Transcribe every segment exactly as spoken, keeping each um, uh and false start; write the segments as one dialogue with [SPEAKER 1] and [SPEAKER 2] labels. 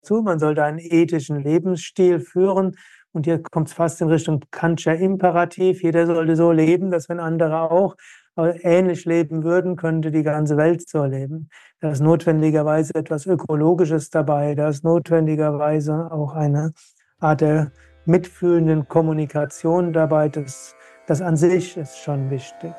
[SPEAKER 1] dazu. Man sollte einen ethischen Lebensstil führen. Und hier kommt es fast in Richtung Kantscher Imperativ. Jeder sollte so leben, dass wenn andere auch äh, ähnlich leben würden, könnte die ganze Welt so leben. Da ist notwendigerweise etwas Ökologisches dabei. Da ist notwendigerweise auch eine Art der mitfühlenden Kommunikation dabei. Das, das an sich ist schon wichtig.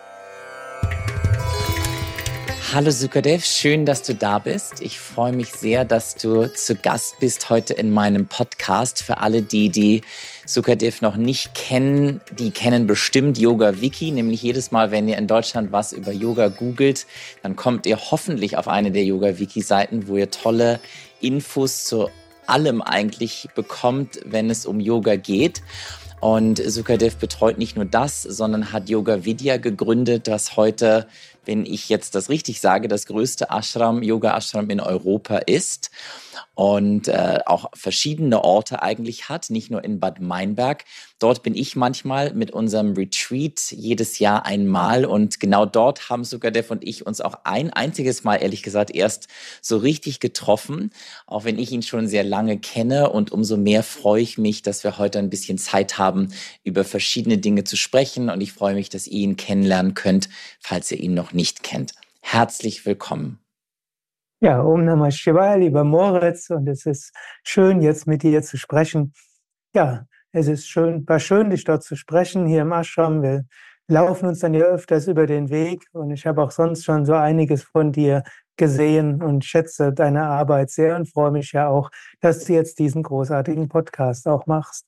[SPEAKER 2] Hallo Sukadev, schön, dass du da bist. Ich freue mich sehr, dass du zu Gast bist heute in meinem Podcast. Für alle, die die Sukadev noch nicht kennen, die kennen bestimmt Yoga Wiki, nämlich jedes Mal, wenn ihr in Deutschland was über Yoga googelt, dann kommt ihr hoffentlich auf eine der Yoga Wiki Seiten, wo ihr tolle Infos zu allem eigentlich bekommt, wenn es um Yoga geht. Und Sukadev betreut nicht nur das, sondern hat Yoga Vidya gegründet, das heute, wenn ich jetzt das richtig sage, das größte Ashram, Yoga-Ashram in Europa ist und äh, auch verschiedene Orte eigentlich hat, nicht nur in Bad Meinberg. Dort bin ich manchmal mit unserem Retreat jedes Jahr einmal und genau dort haben Sukadev und ich uns auch ein einziges Mal, ehrlich gesagt, erst so richtig getroffen, auch wenn ich ihn schon sehr lange kenne, und umso mehr freue ich mich, dass wir heute ein bisschen Zeit haben, über verschiedene Dinge zu sprechen, und ich freue mich, dass ihr ihn kennenlernen könnt, falls ihr ihn noch nicht kennt. Herzlich willkommen.
[SPEAKER 1] Ja, Om Namah Shivaya, lieber Moritz, und es ist schön, jetzt mit dir zu sprechen. Ja, es ist schön, war schön, dich dort zu sprechen, hier im Ashram. Wir laufen uns dann ja öfters über den Weg, und ich habe auch sonst schon so einiges von dir gesehen und schätze deine Arbeit sehr und freue mich ja auch, dass du jetzt diesen großartigen Podcast auch machst.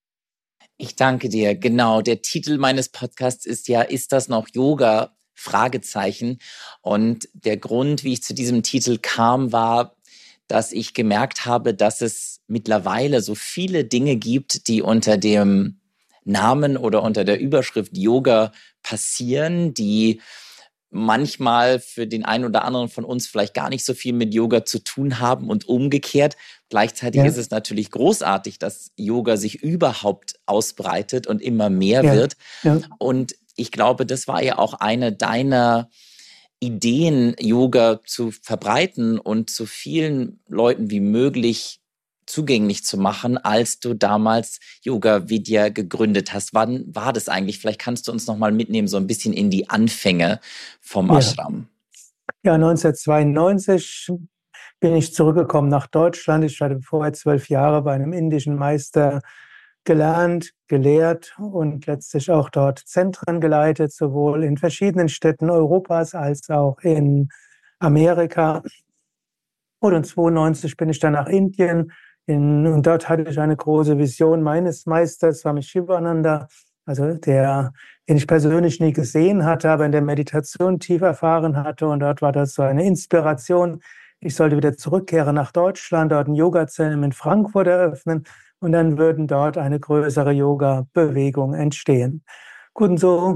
[SPEAKER 2] Ich danke dir. Genau, der Titel meines Podcasts ist ja, ist das noch Yoga? Fragezeichen. Und der Grund, wie ich zu diesem Titel kam, war, dass ich gemerkt habe, dass es mittlerweile so viele Dinge gibt, die unter dem Namen oder unter der Überschrift Yoga passieren, die manchmal für den einen oder anderen von uns vielleicht gar nicht so viel mit Yoga zu tun haben und umgekehrt. Gleichzeitig ja. ist es natürlich großartig, dass Yoga sich überhaupt ausbreitet und immer mehr ja. wird. Ja. Und ich glaube, das war ja auch eine deiner Ideen, Yoga zu verbreiten und zu vielen Leuten wie möglich zugänglich zu machen, als du damals Yoga Vidya gegründet hast. Wann war das eigentlich? Vielleicht kannst du uns noch mal mitnehmen, so ein bisschen in die Anfänge vom Ashram.
[SPEAKER 1] Ja, ja, neunzehnhundertzweiundneunzig bin ich zurückgekommen nach Deutschland. Ich hatte vorher zwölf Jahre bei einem indischen Meister gelernt, gelehrt und letztlich auch dort Zentren geleitet, sowohl in verschiedenen Städten Europas als auch in Amerika. Und neunzehnhundertzweiundneunzig bin ich dann nach Indien in, und dort hatte ich eine große Vision meines Meisters, Swami Shivananda, also der, den ich persönlich nie gesehen hatte, aber in der Meditation tief erfahren hatte. Und dort war das so eine Inspiration. Ich sollte wieder zurückkehren nach Deutschland, dort ein Yoga-Zentrum in Frankfurt eröffnen. Und dann würden dort eine größere Yoga-Bewegung entstehen. Gut, und so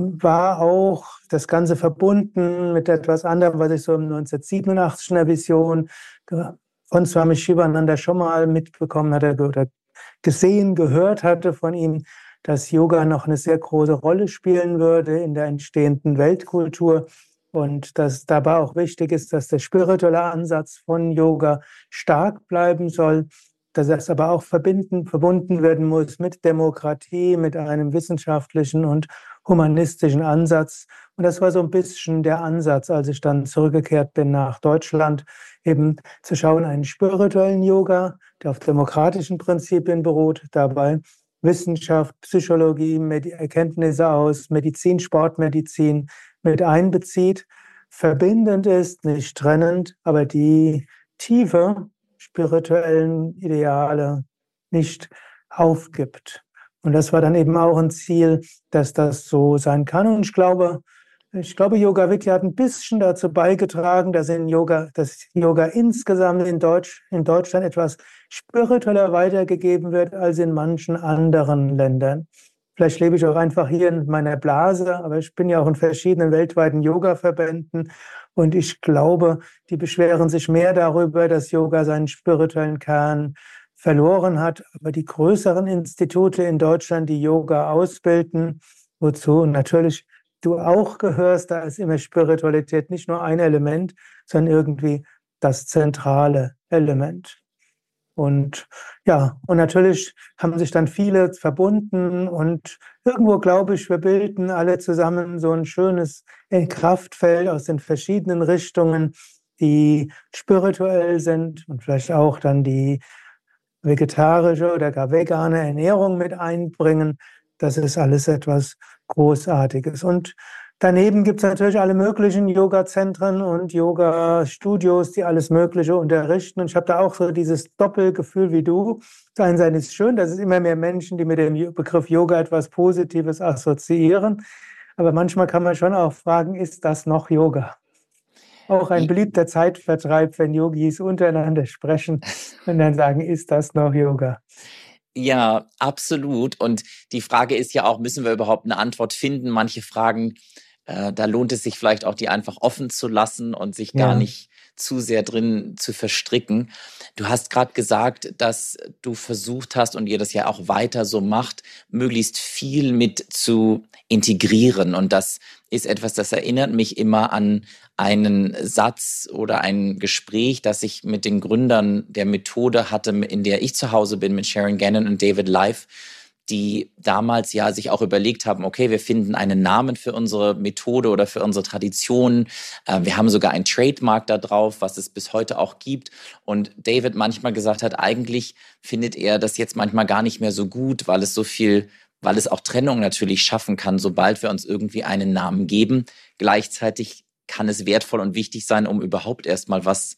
[SPEAKER 1] war auch das Ganze verbunden mit etwas anderem, was ich so im neunzehnhundertsiebenundachtzig in der Vision von Swami Shivananda schon mal mitbekommen hatte oder gesehen, gehört hatte von ihm, dass Yoga noch eine sehr große Rolle spielen würde in der entstehenden Weltkultur. Und dass dabei auch wichtig ist, dass der spirituelle Ansatz von Yoga stark bleiben soll, dass es aber auch verbinden, verbunden werden muss mit Demokratie, mit einem wissenschaftlichen und humanistischen Ansatz. Und das war so ein bisschen der Ansatz, als ich dann zurückgekehrt bin nach Deutschland, eben zu schauen, einen spirituellen Yoga, der auf demokratischen Prinzipien beruht, dabei Wissenschaft, Psychologie, Medi- Erkenntnisse aus Medizin, Sportmedizin mit einbezieht, verbindend ist, nicht trennend, aber die Tiefe spirituellen Ideale nicht aufgibt. Und das war dann eben auch ein Ziel, dass das so sein kann. Und ich glaube, ich glaube, Yoga Vidya hat ein bisschen dazu beigetragen, dass in Yoga, dass Yoga insgesamt in Deutsch, in Deutschland etwas spiritueller weitergegeben wird als in manchen anderen Ländern. Vielleicht lebe ich auch einfach hier in meiner Blase, aber ich bin ja auch in verschiedenen weltweiten Yoga-Verbänden. Und ich glaube, die beschweren sich mehr darüber, dass Yoga seinen spirituellen Kern verloren hat. Aber die größeren Institute in Deutschland, die Yoga ausbilden, wozu natürlich du auch gehörst, da ist immer Spiritualität nicht nur ein Element, sondern irgendwie das zentrale Element. Und ja, und natürlich haben sich dann viele verbunden und irgendwo glaube ich, wir bilden alle zusammen so ein schönes Kraftfeld aus den verschiedenen Richtungen, die spirituell sind und vielleicht auch dann die vegetarische oder gar vegane Ernährung mit einbringen. Das ist alles etwas Großartiges. Und daneben gibt es natürlich alle möglichen Yoga-Zentren und Yoga-Studios, die alles Mögliche unterrichten. Und ich habe da auch so dieses Doppelgefühl wie du. Auf der einen Seite ist es schön, dass es immer mehr Menschen, die mit dem Begriff Yoga etwas Positives assoziieren. Aber manchmal kann man schon auch fragen, ist das noch Yoga? Auch ein beliebter Zeitvertreib, wenn Yogis untereinander sprechen und dann sagen, ist das noch Yoga?
[SPEAKER 2] Ja, absolut. Und die Frage ist ja auch, müssen wir überhaupt eine Antwort finden? Manche Fragen, äh, da lohnt es sich vielleicht auch, die einfach offen zu lassen und sich gar
[SPEAKER 1] Ja.
[SPEAKER 2] nicht zu sehr drin zu verstricken. Du hast gerade gesagt, dass du versucht hast und ihr das ja auch weiter so macht, möglichst viel mit zu integrieren. Und das ist etwas, das erinnert mich immer an einen Satz oder ein Gespräch, das ich mit den Gründern der Methode hatte, in der ich zu Hause bin, mit Sharon Gannon und David Life, die damals ja sich auch überlegt haben, okay, wir finden einen Namen für unsere Methode oder für unsere Tradition. Äh, wir haben sogar ein Trademark da drauf, was es bis heute auch gibt. Und David manchmal gesagt hat, eigentlich findet er das jetzt manchmal gar nicht mehr so gut, weil es so viel, weil es auch Trennung natürlich schaffen kann, sobald wir uns irgendwie einen Namen geben. Gleichzeitig kann es wertvoll und wichtig sein, um überhaupt erstmal was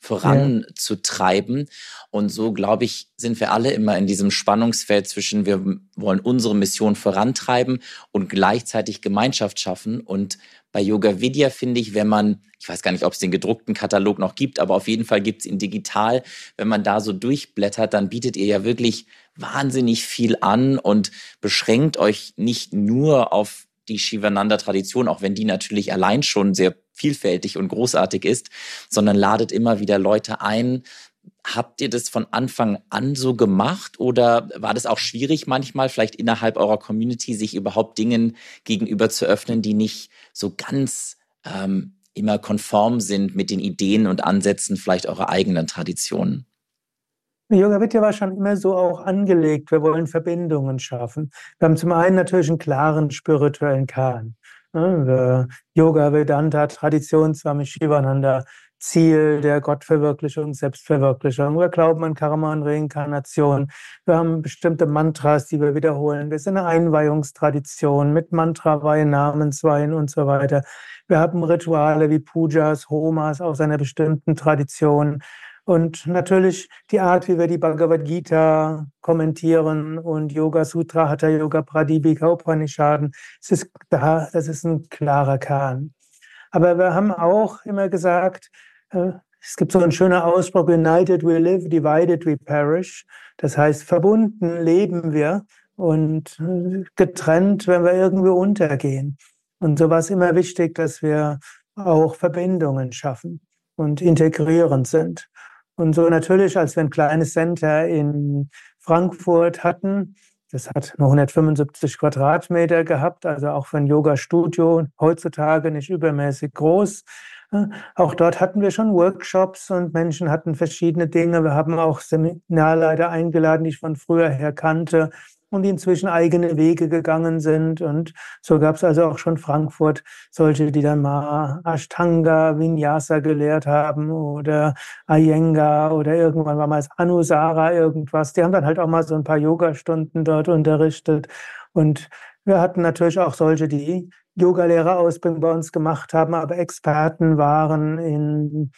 [SPEAKER 2] voranzutreiben. Und so, glaube ich, sind wir alle immer in diesem Spannungsfeld zwischen, wir wollen unsere Mission vorantreiben und gleichzeitig Gemeinschaft schaffen. Und bei Yoga Vidya finde ich, wenn man, ich weiß gar nicht, ob es den gedruckten Katalog noch gibt, aber auf jeden Fall gibt es ihn digital. Wenn man da so durchblättert, dann bietet ihr ja wirklich wahnsinnig viel an und beschränkt euch nicht nur auf die Shivananda-Tradition, auch wenn die natürlich allein schon sehr vielfältig und großartig ist, sondern ladet immer wieder Leute ein. Habt ihr das von Anfang an so gemacht oder war das auch schwierig manchmal, vielleicht innerhalb eurer Community, sich überhaupt Dingen gegenüber zu öffnen, die nicht so ganz ähm, immer konform sind mit den Ideen und Ansätzen vielleicht eurer eigenen Traditionen?
[SPEAKER 1] Yoga Vidya war schon immer so auch angelegt. Wir wollen Verbindungen schaffen. Wir haben zum einen natürlich einen klaren spirituellen Kern. Ne, wir- Yoga, Vedanta, Tradition, Swami Shivananda, Ziel der Gottverwirklichung, Selbstverwirklichung. Wir glauben an Karma und Reinkarnation. Wir haben bestimmte Mantras, die wir wiederholen. Wir sind eine Einweihungstradition mit Mantraweihen, Namensweihen und so weiter. Wir haben Rituale wie Pujas, Homas aus einer bestimmten Tradition. Und natürlich die Art, wie wir die Bhagavad Gita kommentieren und Yoga Sutra, Hatha Yoga, Pradipika, Upanishaden, es ist da, das ist ein klarer Kern. Aber wir haben auch immer gesagt, äh, es gibt so einen schönen Ausspruch, United we live, divided we perish. Das heißt, verbunden leben wir und äh, getrennt, wenn wir irgendwie untergehen. Und so war es immer wichtig, dass wir auch Verbindungen schaffen und integrierend sind. Und so natürlich, als wir ein kleines Center in Frankfurt hatten, das hat nur hundertfünfundsiebzig Quadratmeter gehabt, also auch für ein Yoga-Studio, heutzutage nicht übermäßig groß. Auch dort hatten wir schon Workshops und Menschen hatten verschiedene Dinge. Wir haben auch Seminarleiter eingeladen, die ich von früher her kannte und die inzwischen eigene Wege gegangen sind. Und so gab es also auch schon Frankfurt solche, die dann mal Ashtanga, Vinyasa gelehrt haben oder Iyengar oder irgendwann war mal das Anusara irgendwas. Die haben dann halt auch mal so ein paar Yogastunden dort unterrichtet. Und wir hatten natürlich auch solche, die Yogalehrerausbildung bei uns gemacht haben, aber Experten waren in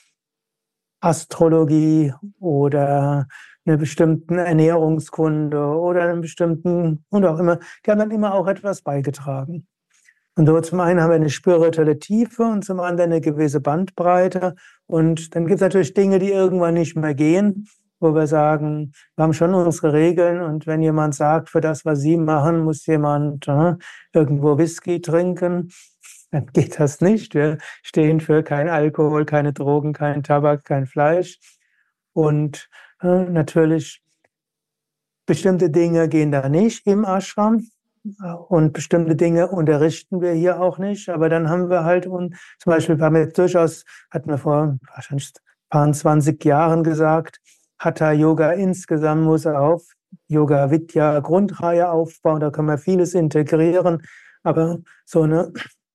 [SPEAKER 1] Astrologie oder einer bestimmten Ernährungskunde oder einem bestimmten, und auch immer, die haben dann immer auch etwas beigetragen. Und so zum einen haben wir eine spirituelle Tiefe und zum anderen eine gewisse Bandbreite. Und dann gibt es natürlich Dinge, die irgendwann nicht mehr gehen, wo wir sagen, wir haben schon unsere Regeln und wenn jemand sagt, für das, was Sie machen, muss jemand äh, irgendwo Whisky trinken, dann geht das nicht. Wir stehen für kein Alkohol, keine Drogen, kein Tabak, kein Fleisch. Und äh, natürlich bestimmte Dinge gehen da nicht im Ashram. Und bestimmte Dinge unterrichten wir hier auch nicht, aber dann haben wir halt, und zum Beispiel haben wir durchaus, hatten wir vor wahrscheinlich ein paar zwanzig Jahren gesagt, Hatha Yoga insgesamt muss auf Yoga Vidya Grundreihe aufbauen. Da können wir vieles integrieren. Aber so eine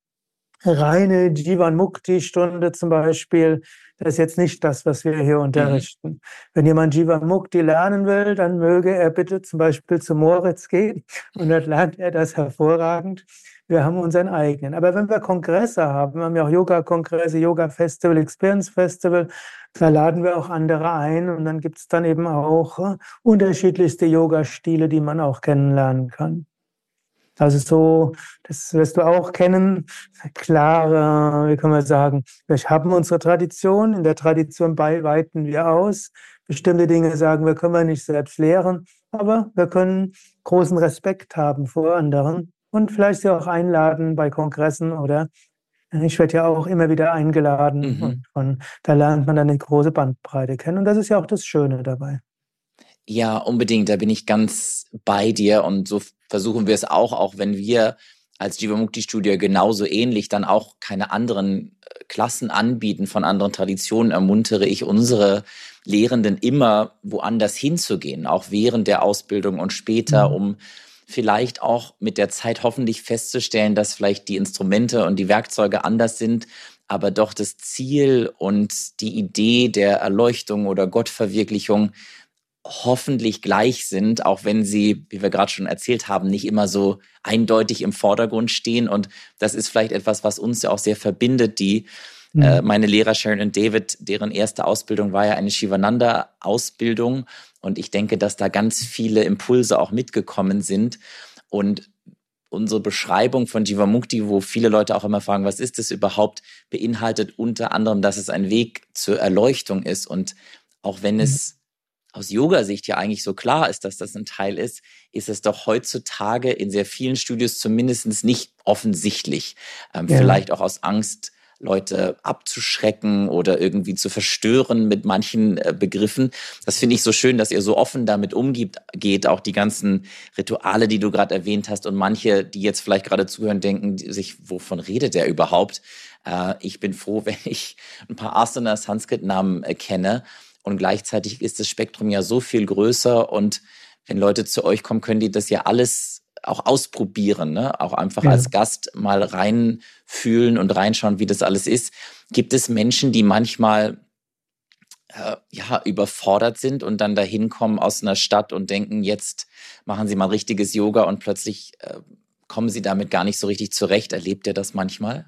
[SPEAKER 1] reine Jivan Mukti Stunde zum Beispiel, das ist jetzt nicht das, was wir hier
[SPEAKER 2] Mhm.
[SPEAKER 1] unterrichten. Wenn jemand Jivan Mukti lernen will, dann möge er bitte zum Beispiel zu Moritz gehen und dort lernt er das hervorragend. Wir haben unseren eigenen. Aber wenn wir Kongresse haben, wir haben ja auch Yoga-Kongresse, Yoga-Festival, Experience-Festival, da laden wir auch andere ein und dann gibt es dann eben auch äh, unterschiedlichste Yoga-Stile, die man auch kennenlernen kann. Also so, das wirst du auch kennen, klare, wie kann man sagen, wir haben unsere Tradition, in der Tradition bei- weiten wir aus. Bestimmte Dinge sagen wir, können wir nicht selbst lehren, aber wir können großen Respekt haben vor anderen und vielleicht sie auch einladen bei Kongressen oder ich werde ja auch immer wieder eingeladen
[SPEAKER 2] Mhm.
[SPEAKER 1] und von, da lernt man dann eine große Bandbreite kennen und das ist ja auch das Schöne dabei.
[SPEAKER 2] Ja, unbedingt. Da bin ich ganz bei dir. Und so versuchen wir es auch, auch wenn wir als Jivamukti-Studio genauso ähnlich dann auch keine anderen äh, Klassen anbieten von anderen Traditionen, ermuntere ich unsere Lehrenden immer woanders hinzugehen, auch während der Ausbildung und später,
[SPEAKER 1] Mhm.
[SPEAKER 2] um vielleicht auch mit der Zeit hoffentlich festzustellen, dass vielleicht die Instrumente und die Werkzeuge anders sind, aber doch das Ziel und die Idee der Erleuchtung oder Gottverwirklichung hoffentlich gleich sind, auch wenn sie, wie wir gerade schon erzählt haben, nicht immer so eindeutig im Vordergrund stehen. Und das ist vielleicht etwas, was uns ja auch sehr verbindet. Die äh,
[SPEAKER 1] Mhm.
[SPEAKER 2] meine Lehrer Sharon und David, deren erste Ausbildung war ja eine Shivananda-Ausbildung. Und ich denke, dass da ganz viele Impulse auch mitgekommen sind. Und unsere Beschreibung von Jivamukti, wo viele Leute auch immer fragen, was ist das überhaupt, beinhaltet unter anderem, dass es ein Weg zur Erleuchtung ist. Und auch wenn
[SPEAKER 1] Mhm.
[SPEAKER 2] es aus Yoga-Sicht ja eigentlich so klar ist, dass das ein Teil ist, ist es doch heutzutage in sehr vielen Studios zumindest nicht offensichtlich. Ähm,
[SPEAKER 1] Ja.
[SPEAKER 2] vielleicht auch aus Angst, Leute abzuschrecken oder irgendwie zu verstören mit manchen äh, Begriffen. Das finde ich so schön, dass ihr so offen damit umgeht, geht, auch die ganzen Rituale, die du gerade erwähnt hast und manche, die jetzt vielleicht gerade zuhören, denken sich, wovon redet der überhaupt? Äh, ich bin froh, wenn ich ein paar Asana Sanskrit-Namen äh, kenne. Und gleichzeitig ist das Spektrum ja so viel größer. Und wenn Leute zu euch kommen, können die das ja alles auch ausprobieren, ne? Auch einfach
[SPEAKER 1] Ja.
[SPEAKER 2] als Gast mal reinfühlen und reinschauen, wie das alles ist. Gibt es Menschen, die manchmal äh, ja, überfordert sind und dann dahin kommen aus einer Stadt und denken, jetzt machen sie mal richtiges Yoga und plötzlich äh, kommen sie damit gar nicht so richtig zurecht? Erlebt ihr das manchmal?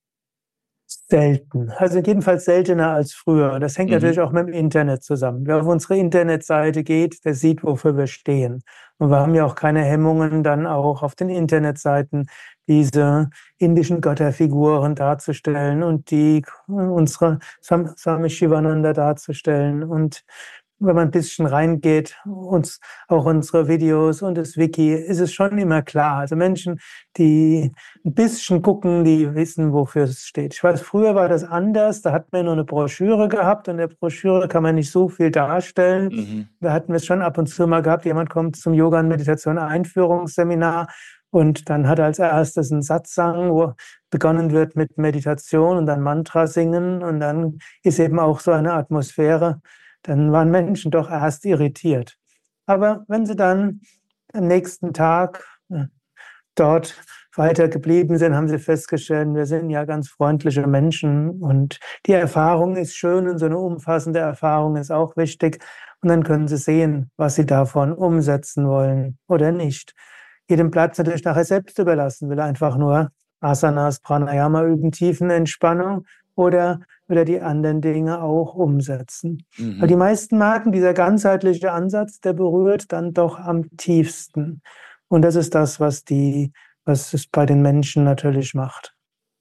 [SPEAKER 1] Selten. Also jedenfalls seltener als früher. Das hängt natürlich
[SPEAKER 2] Mhm.
[SPEAKER 1] auch mit dem Internet zusammen. Wer auf unsere Internetseite geht, der sieht, wofür wir stehen. Und wir haben ja auch keine Hemmungen, dann auch auf den Internetseiten diese indischen Götterfiguren darzustellen und die unsere Sam- Swami Shivananda darzustellen. Und wenn man ein bisschen reingeht, uns auch unsere Videos und das Wiki, ist es schon immer klar. Also Menschen, die ein bisschen gucken, die wissen, wofür es steht. Ich weiß, früher war das anders. Da hat man nur eine Broschüre gehabt und in der Broschüre kann man nicht so viel darstellen.
[SPEAKER 2] Mhm.
[SPEAKER 1] Da hatten wir es schon ab und zu mal gehabt. Jemand kommt zum Yoga- und Meditation-Einführungsseminar und dann hat er als erstes einen Satsang, wo begonnen wird mit Meditation und dann Mantra singen und dann ist eben auch so eine Atmosphäre. Dann waren Menschen doch erst irritiert. Aber wenn sie dann am nächsten Tag äh, dort weiter geblieben sind, haben sie festgestellt, wir sind ja ganz freundliche Menschen und die Erfahrung ist schön und so eine umfassende Erfahrung ist auch wichtig. Und dann können sie sehen, was sie davon umsetzen wollen oder nicht. Jedem bleibt es natürlich nachher selbst überlassen, will er einfach nur Asanas, Pranayama üben, Tiefenentspannung oder will er die anderen Dinge auch umsetzen. Weil die
[SPEAKER 2] Mhm.
[SPEAKER 1] meisten merken, dieser ganzheitliche Ansatz, der berührt dann doch am tiefsten. Und das ist das, was die, was es bei den Menschen natürlich macht.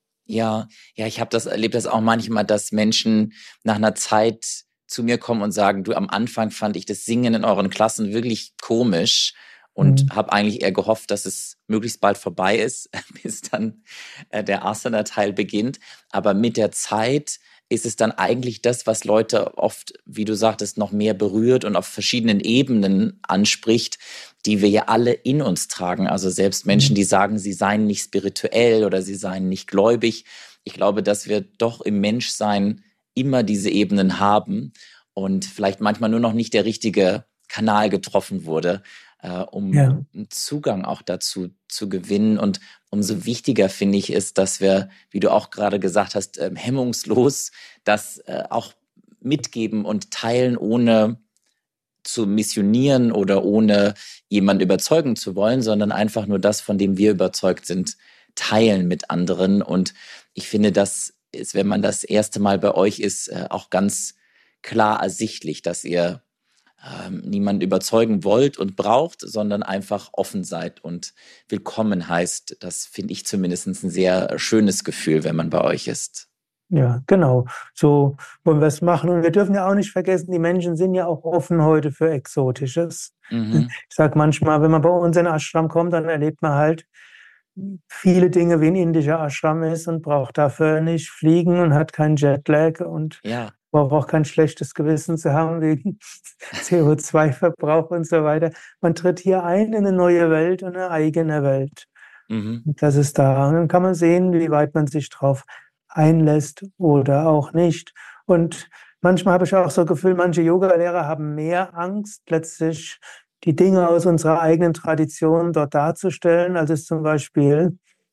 [SPEAKER 2] Ja, ja, ich habe das erlebt das auch manchmal, dass Menschen nach einer Zeit zu mir kommen und sagen: „Du, am Anfang fand ich das Singen in euren Klassen wirklich komisch und
[SPEAKER 1] Mhm.
[SPEAKER 2] habe eigentlich eher gehofft, dass es möglichst bald vorbei ist, bis dann, äh, der Asana-Teil beginnt. Aber mit der Zeit ist es dann eigentlich das, was Leute oft, wie du sagtest, noch mehr berührt und auf verschiedenen Ebenen anspricht, die wir ja alle in uns tragen. Also selbst Menschen,
[SPEAKER 1] Mhm.
[SPEAKER 2] die sagen, sie seien nicht spirituell oder sie seien nicht gläubig. Ich glaube, dass wir doch im Menschsein immer diese Ebenen haben. und vielleicht manchmal nur noch nicht der richtige Kanal getroffen wurde, äh, um
[SPEAKER 1] Ja.
[SPEAKER 2] einen Zugang auch dazu zu gewinnen. Und umso wichtiger finde ich ist, dass wir, wie du auch gerade gesagt hast, äh, hemmungslos das äh, auch mitgeben und teilen, ohne zu missionieren oder ohne jemanden überzeugen zu wollen, sondern einfach nur das, von dem wir überzeugt sind, teilen mit anderen. Und ich finde, das ist, wenn man das erste Mal bei euch ist, äh, auch ganz klar ersichtlich, dass ihr ähm, niemanden überzeugen wollt und braucht, sondern einfach offen seid und willkommen heißt. Das finde ich zumindest ein sehr schönes Gefühl, wenn man bei euch ist.
[SPEAKER 1] Ja, genau. So wollen wir es machen. Und wir dürfen ja auch nicht vergessen, die Menschen sind ja auch offen heute für Exotisches.
[SPEAKER 2] Mhm.
[SPEAKER 1] Ich sage manchmal, wenn man bei uns in den Ashram kommt, dann erlebt man halt viele Dinge, wie ein indischer Ashram ist und braucht dafür nicht fliegen und hat keinen Jetlag und
[SPEAKER 2] Ja.
[SPEAKER 1] braucht auch kein schlechtes Gewissen zu haben wegen C O zwei Verbrauch und so weiter. Man tritt hier ein in eine neue Welt und eine eigene Welt.
[SPEAKER 2] Mhm.
[SPEAKER 1] Und das ist da. Und dann kann man sehen, wie weit man sich drauf einlässt oder auch nicht. Und manchmal habe ich auch so das Gefühl, manche Yogalehrer haben mehr Angst, letztlich die Dinge aus unserer eigenen Tradition dort darzustellen, als es zum Beispiel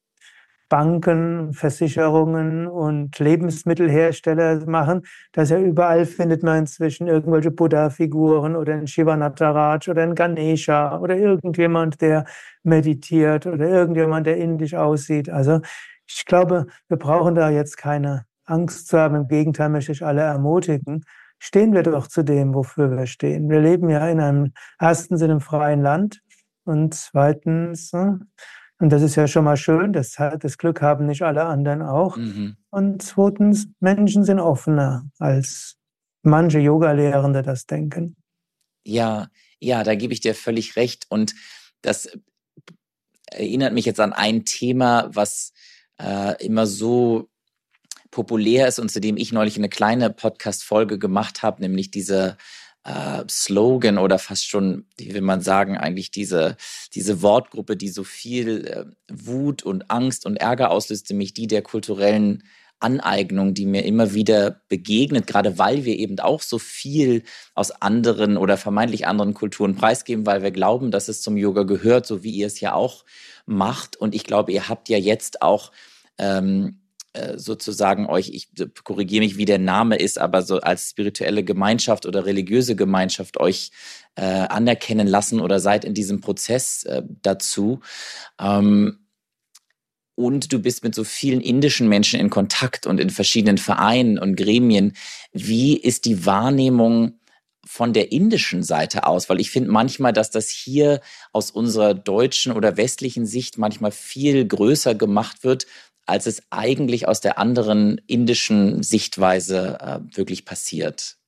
[SPEAKER 1] Banken, Versicherungen und Lebensmittelhersteller machen. Das ja überall findet man inzwischen irgendwelche Buddha-Figuren oder einen Shiva Nataraj oder einen Ganesha oder irgendjemand, der meditiert oder irgendjemand, der indisch aussieht. Also ich glaube, wir brauchen da jetzt keine Angst zu haben. Im Gegenteil möchte ich alle ermutigen. Stehen wir doch zu dem, wofür wir stehen. Wir leben ja in einem ersten Sinne im freien Land und zweitens, hm, und das ist ja schon mal schön, das, das Glück haben nicht alle anderen auch.
[SPEAKER 2] Mhm.
[SPEAKER 1] Und zweitens, Menschen sind offener, als manche Yoga-Lehrende das denken.
[SPEAKER 2] Ja, ja, da gebe ich dir völlig recht. Und das erinnert mich jetzt an ein Thema, was äh, immer so populär ist und zu dem ich neulich eine kleine Podcast-Folge gemacht habe, nämlich diese äh, Slogan oder fast schon, wie will man sagen, eigentlich diese, diese Wortgruppe, die so viel äh, Wut und Angst und Ärger auslöst, nämlich die der kulturellen Aneignung, die mir immer wieder begegnet, gerade weil wir eben auch so viel aus anderen oder vermeintlich anderen Kulturen preisgeben, weil wir glauben, dass es zum Yoga gehört, so wie ihr es ja auch macht. Und ich glaube, ihr habt ja jetzt auch ähm, sozusagen euch, ich korrigiere mich, wie der Name ist, aber so als spirituelle Gemeinschaft oder religiöse Gemeinschaft euch äh, anerkennen lassen oder seid in diesem Prozess äh, dazu. Ähm, und du bist mit so vielen indischen Menschen in Kontakt und in verschiedenen Vereinen und Gremien. Wie ist die Wahrnehmung von der indischen Seite aus? Weil ich finde manchmal, dass das hier aus unserer deutschen oder westlichen Sicht manchmal viel größer gemacht wird, als es eigentlich aus der anderen indischen Sichtweise äh, wirklich passiert.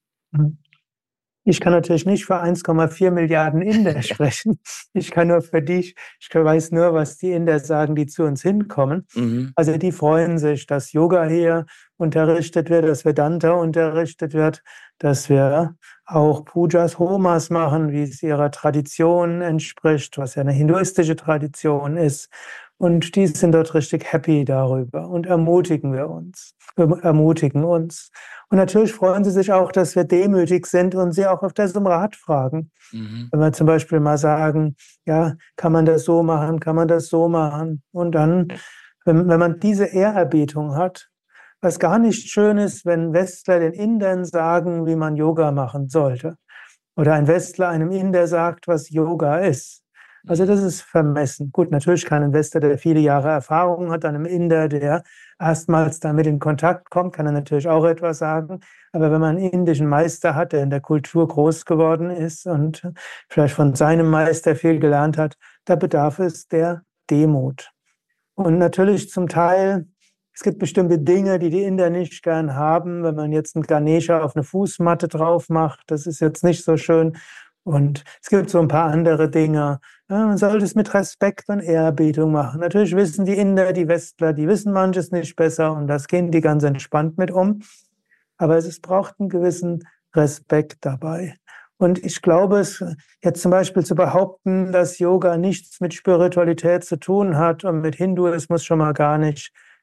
[SPEAKER 1] Ich kann natürlich nicht für eins Komma vier Milliarden Inder
[SPEAKER 2] Ja.
[SPEAKER 1] sprechen. Ich kann nur für dich, ich weiß nur, was die Inder sagen, die zu uns hinkommen.
[SPEAKER 2] Mhm.
[SPEAKER 1] Also die freuen sich, dass Yoga hier unterrichtet wird, dass Vedanta unterrichtet wird, dass wir auch Pujas, Homas machen, wie es ihrer Tradition entspricht, was ja eine hinduistische Tradition ist. Und die sind dort richtig happy darüber und ermutigen wir uns, ermutigen uns. Und natürlich freuen sie sich auch, dass wir demütig sind und sie auch öfters um Rat fragen.
[SPEAKER 2] Mhm.
[SPEAKER 1] Wenn wir zum Beispiel mal sagen, ja, kann man das so machen, kann man das so machen? Und dann, wenn, wenn man diese Ehrerbietung hat, was gar nicht schön ist, wenn Westler den Indern sagen, wie man Yoga machen sollte. Oder ein Westler einem Inder sagt, was Yoga ist. Also das ist vermessen. Gut, natürlich kann ein Westler, der viele Jahre Erfahrung hat, einem Inder, der erstmals damit in Kontakt kommt, kann er natürlich auch etwas sagen. Aber wenn man einen indischen Meister hat, der in der Kultur groß geworden ist und vielleicht von seinem Meister viel gelernt hat, da bedarf es der Demut. Und natürlich zum Teil, es gibt bestimmte Dinge, die die Inder nicht gern haben. Wenn man jetzt einen Ganesha auf eine Fußmatte drauf macht, das ist jetzt nicht so schön. Und es gibt so ein paar andere Dinge. Ja, man sollte es mit Respekt und Ehrerbietung machen. Natürlich wissen die Inder, die Westler, die wissen manches nicht besser und das gehen die ganz entspannt mit um. Aber es braucht einen gewissen Respekt dabei. Und ich glaube, es jetzt zum Beispiel zu behaupten, dass Yoga nichts mit Spiritualität zu tun hat und mit Hinduismus schon mal gar nicht,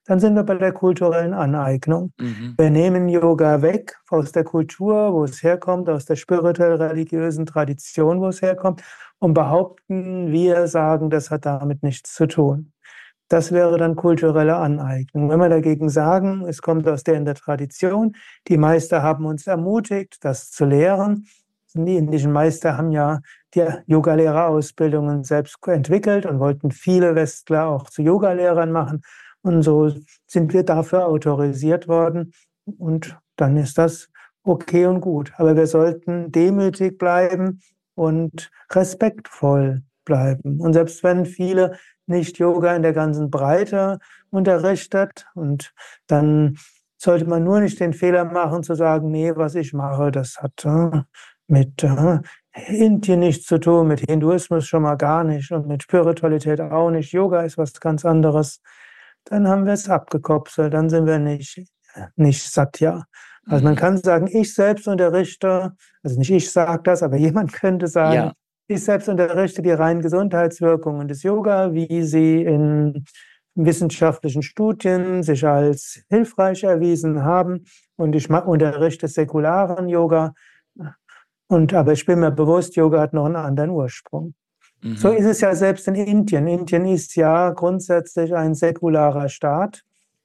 [SPEAKER 1] dann sind wir bei der kulturellen Aneignung.
[SPEAKER 2] Mhm.
[SPEAKER 1] Wir nehmen Yoga weg aus der Kultur, wo es herkommt, aus der spirituell-religiösen Tradition, wo es herkommt, und behaupten, wir sagen, das hat damit nichts zu tun. Das wäre dann kulturelle Aneignung. Wenn wir dagegen sagen, es kommt aus der in der Tradition, die Meister haben uns ermutigt, das zu lehren. Die indischen Meister haben ja die Yogalehrerausbildungen selbst entwickelt und wollten viele Westler auch zu Yogalehrern machen. Und so sind wir dafür autorisiert worden. Und dann ist das okay und gut. Aber wir sollten demütig bleiben und respektvoll bleiben. Und selbst wenn viele nicht Yoga in der ganzen Breite unterrichtet, und dann sollte man nur nicht den Fehler machen zu sagen, nee, was ich mache, das hat äh, mit äh, Indien nichts zu tun, mit Hinduismus schon mal gar nicht und mit Spiritualität auch nicht. Yoga ist was ganz anderes. Dann haben wir es abgekopselt, dann sind wir nicht, nicht Satya. Also man
[SPEAKER 2] Mhm.
[SPEAKER 1] kann sagen, ich selbst unterrichte, also nicht ich sage das, aber jemand könnte sagen,
[SPEAKER 2] Ja.
[SPEAKER 1] ich selbst unterrichte die reinen Gesundheitswirkungen des Yoga, wie sie in wissenschaftlichen Studien sich als hilfreich erwiesen haben. Und ich unterrichte säkularen Yoga. Und, aber ich bin mir bewusst, Yoga hat noch einen anderen Ursprung. So
[SPEAKER 2] Mhm.
[SPEAKER 1] ist es ja selbst in Indien. Indien ist ja grundsätzlich ein säkularer Staat.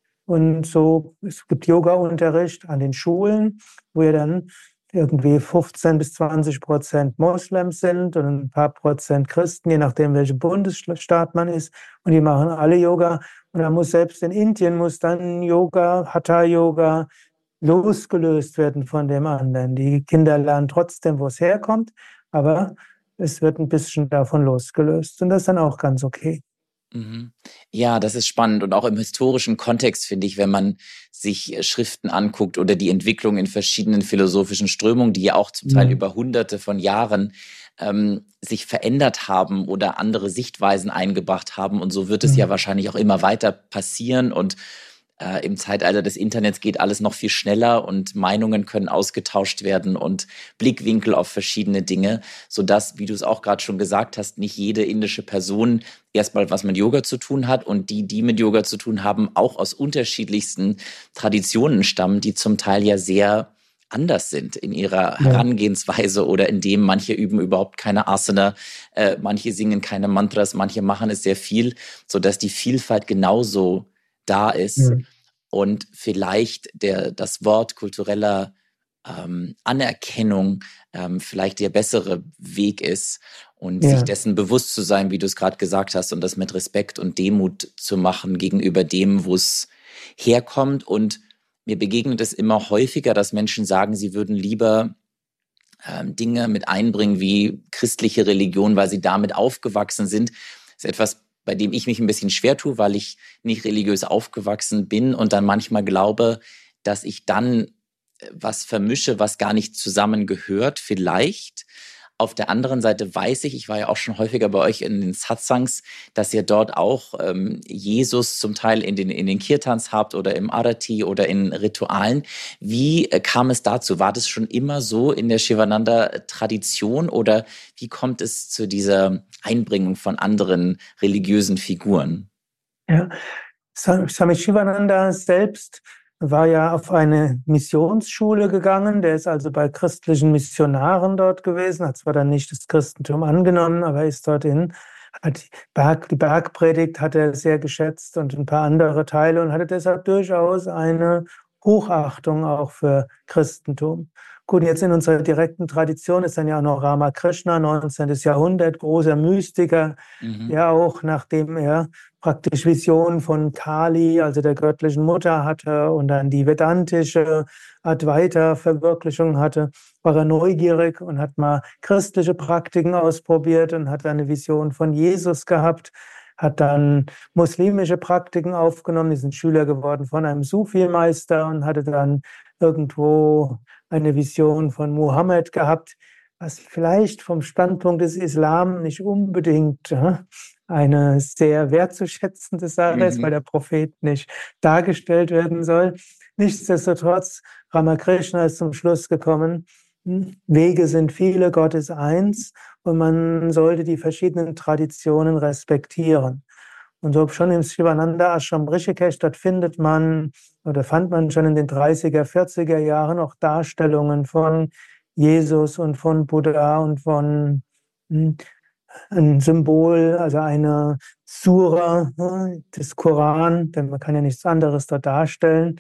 [SPEAKER 1] Und so, es gibt Yoga-Unterricht an den Schulen, wo ja dann irgendwie fünfzehn bis zwanzig Prozent Moslems sind und ein paar Prozent Christen, je nachdem, welcher Bundesstaat man ist. Und die machen alle Yoga. Und da muss selbst in Indien muss dann Yoga, Hatha-Yoga losgelöst werden von dem anderen. Die Kinder lernen trotzdem, wo es herkommt, aber es wird ein bisschen davon losgelöst. Und das ist dann auch ganz okay.
[SPEAKER 2] Mhm. Ja, das ist spannend und auch im historischen Kontext finde ich, wenn man sich äh, Schriften anguckt oder die Entwicklung in verschiedenen philosophischen Strömungen, die ja auch zum Teil
[SPEAKER 1] Mhm.
[SPEAKER 2] über Hunderte von Jahren ähm, sich verändert haben oder andere Sichtweisen eingebracht haben. Und so wird es ja
[SPEAKER 1] Mhm.
[SPEAKER 2] wahrscheinlich auch immer weiter passieren. Und äh, im Zeitalter des Internets geht alles noch viel schneller und Meinungen können ausgetauscht werden und Blickwinkel auf verschiedene Dinge, sodass, wie du es auch gerade schon gesagt hast, nicht jede indische Person erstmal was mit Yoga zu tun hat und die, die mit Yoga zu tun haben, auch aus unterschiedlichsten Traditionen stammen, die zum Teil ja sehr anders sind in ihrer
[SPEAKER 1] Ja.
[SPEAKER 2] Herangehensweise oder in dem manche üben überhaupt keine Asana, äh, manche singen keine Mantras, manche machen es sehr viel, sodass die Vielfalt genauso da ist
[SPEAKER 1] Mhm.
[SPEAKER 2] und vielleicht der, das Wort kultureller ähm, Anerkennung ähm, vielleicht der bessere Weg ist und sich
[SPEAKER 1] Ja.
[SPEAKER 2] dessen bewusst zu sein, wie du es gerade gesagt hast, und das mit Respekt und Demut zu machen gegenüber dem, wo es herkommt. Und mir begegnet es immer häufiger, dass Menschen sagen, sie würden lieber ähm, Dinge mit einbringen wie christliche Religion, weil sie damit aufgewachsen sind. Das ist etwas, bei dem ich mich ein bisschen schwer tue, weil ich nicht religiös aufgewachsen bin und dann manchmal glaube, dass ich dann was vermische, was gar nicht zusammengehört, vielleicht. Auf der anderen Seite weiß ich, ich war ja auch schon häufiger bei euch in den Satsangs, dass ihr dort auch ähm, Jesus zum Teil in den, in den Kirtans habt oder im Arati oder in Ritualen. Wie äh, kam es dazu? War das schon immer so in der Shivananda-Tradition oder wie kommt es zu dieser Einbringung von anderen religiösen Figuren?
[SPEAKER 1] Ja. Swami Shivananda selbst war ja auf eine Missionsschule gegangen. Der ist also bei christlichen Missionaren dort gewesen, hat zwar dann nicht das Christentum angenommen, aber ist dorthin, hat die, Berg, die Bergpredigt hat er sehr geschätzt und ein paar andere Teile und hatte deshalb durchaus eine Hochachtung auch für Christentum. Gut, jetzt in unserer direkten Tradition ist dann ja auch noch Ramakrishna, neunzehnten. Jahrhundert, großer Mystiker,
[SPEAKER 2] Mhm.
[SPEAKER 1] ja auch nachdem er praktisch Visionen von Kali, also der göttlichen Mutter hatte und dann die vedantische Advaita-Verwirklichung hatte, war er neugierig und hat mal christliche Praktiken ausprobiert und hat eine Vision von Jesus gehabt, hat dann muslimische Praktiken aufgenommen, ist ein Schüler geworden von einem Sufi-Meister und hatte dann irgendwo eine Vision von Mohammed gehabt, was vielleicht vom Standpunkt des Islam nicht unbedingt äh, eine sehr wertzuschätzende Sache ist, weil
[SPEAKER 2] Mhm.
[SPEAKER 1] der Prophet nicht dargestellt werden soll. Nichtsdestotrotz, Ramakrishna ist zum Schluss gekommen, Wege sind viele, Gott ist eins und man sollte die verschiedenen Traditionen respektieren. Und so schon im Shivananda Ashram Rishikesh, dort findet man oder fand man schon in den dreißiger, vierziger Jahren auch Darstellungen von Jesus und von Buddha und von hm, ein Symbol, also eine Sura, ne, des Koran, denn man kann ja nichts anderes dort darstellen.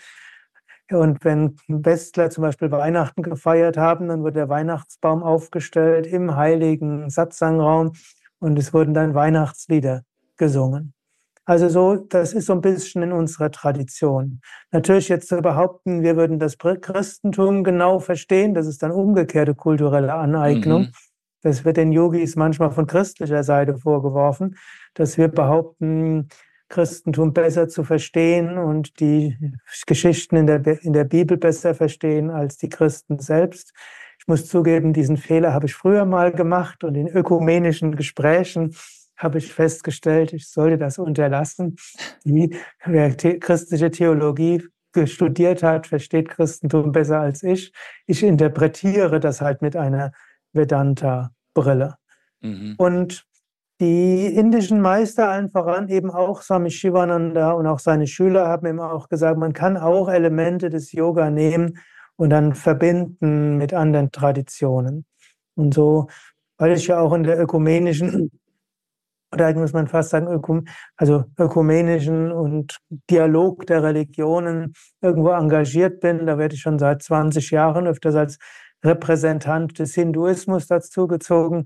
[SPEAKER 1] Und wenn Westler zum Beispiel Weihnachten gefeiert haben, dann wird der Weihnachtsbaum aufgestellt im heiligen Satsangraum und es wurden dann Weihnachtslieder gesungen. Also so, das ist so ein bisschen in unserer Tradition. Natürlich jetzt zu behaupten, wir würden das Christentum genau verstehen, das ist dann umgekehrte kulturelle Aneignung.
[SPEAKER 2] Mhm.
[SPEAKER 1] Das wird den Yogis manchmal von christlicher Seite vorgeworfen, dass wir behaupten, Christentum besser zu verstehen und die Geschichten in der, in der Bibel besser verstehen als die Christen selbst. Ich muss zugeben, diesen Fehler habe ich früher mal gemacht und in ökumenischen Gesprächen habe ich festgestellt, ich sollte das unterlassen. Die, wer the christliche Theologie studiert hat, versteht Christentum besser als ich. Ich interpretiere das halt mit einer Vedanta-Brille.
[SPEAKER 2] Mhm.
[SPEAKER 1] Und die indischen Meister, allen voran eben auch Swami Shivananda und auch seine Schüler haben eben auch gesagt, man kann auch Elemente des Yoga nehmen und dann verbinden mit anderen Traditionen. Und so, weil ich ja auch in der ökumenischen, oder eigentlich muss man fast sagen, ökum, also ökumenischen und Dialog der Religionen irgendwo engagiert bin, da werde ich schon seit zwanzig Jahren öfters als Repräsentant des Hinduismus dazugezogen.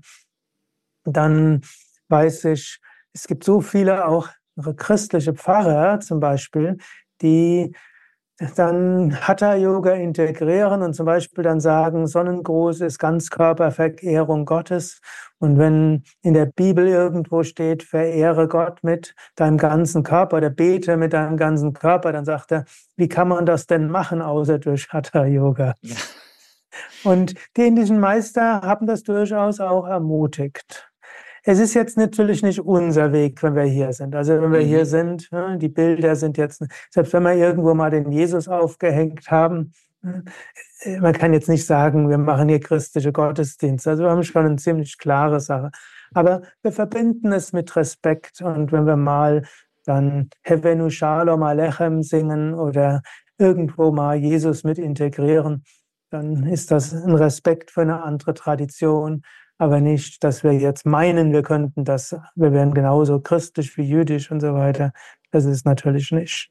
[SPEAKER 1] Dann weiß ich, es gibt so viele auch christliche Pfarrer zum Beispiel, die dann Hatha-Yoga integrieren und zum Beispiel dann sagen, Sonnengruß ist Ganzkörperverehrung Gottes. Und wenn in der Bibel irgendwo steht, verehre Gott mit deinem ganzen Körper oder bete mit deinem ganzen Körper, dann sagt er, wie kann man das denn machen, außer durch Hatha-Yoga?
[SPEAKER 2] Ja.
[SPEAKER 1] Und die indischen Meister haben das durchaus auch ermutigt. Es ist jetzt natürlich nicht unser Weg, wenn wir hier sind. Also wenn wir hier
[SPEAKER 2] Mhm.
[SPEAKER 1] sind, die Bilder sind jetzt, selbst wenn wir irgendwo mal den Jesus aufgehängt haben, man kann jetzt nicht sagen, wir machen hier christliche Gottesdienste. Also wir haben schon eine ziemlich klare Sache. Aber wir verbinden es mit Respekt. Und wenn wir mal dann Hevenu Shalom Alechem singen oder irgendwo mal Jesus mit integrieren, dann ist das ein Respekt für eine andere Tradition, aber nicht, dass wir jetzt meinen, wir könnten das, wir wären genauso christlich wie jüdisch und so weiter. Das ist natürlich nicht.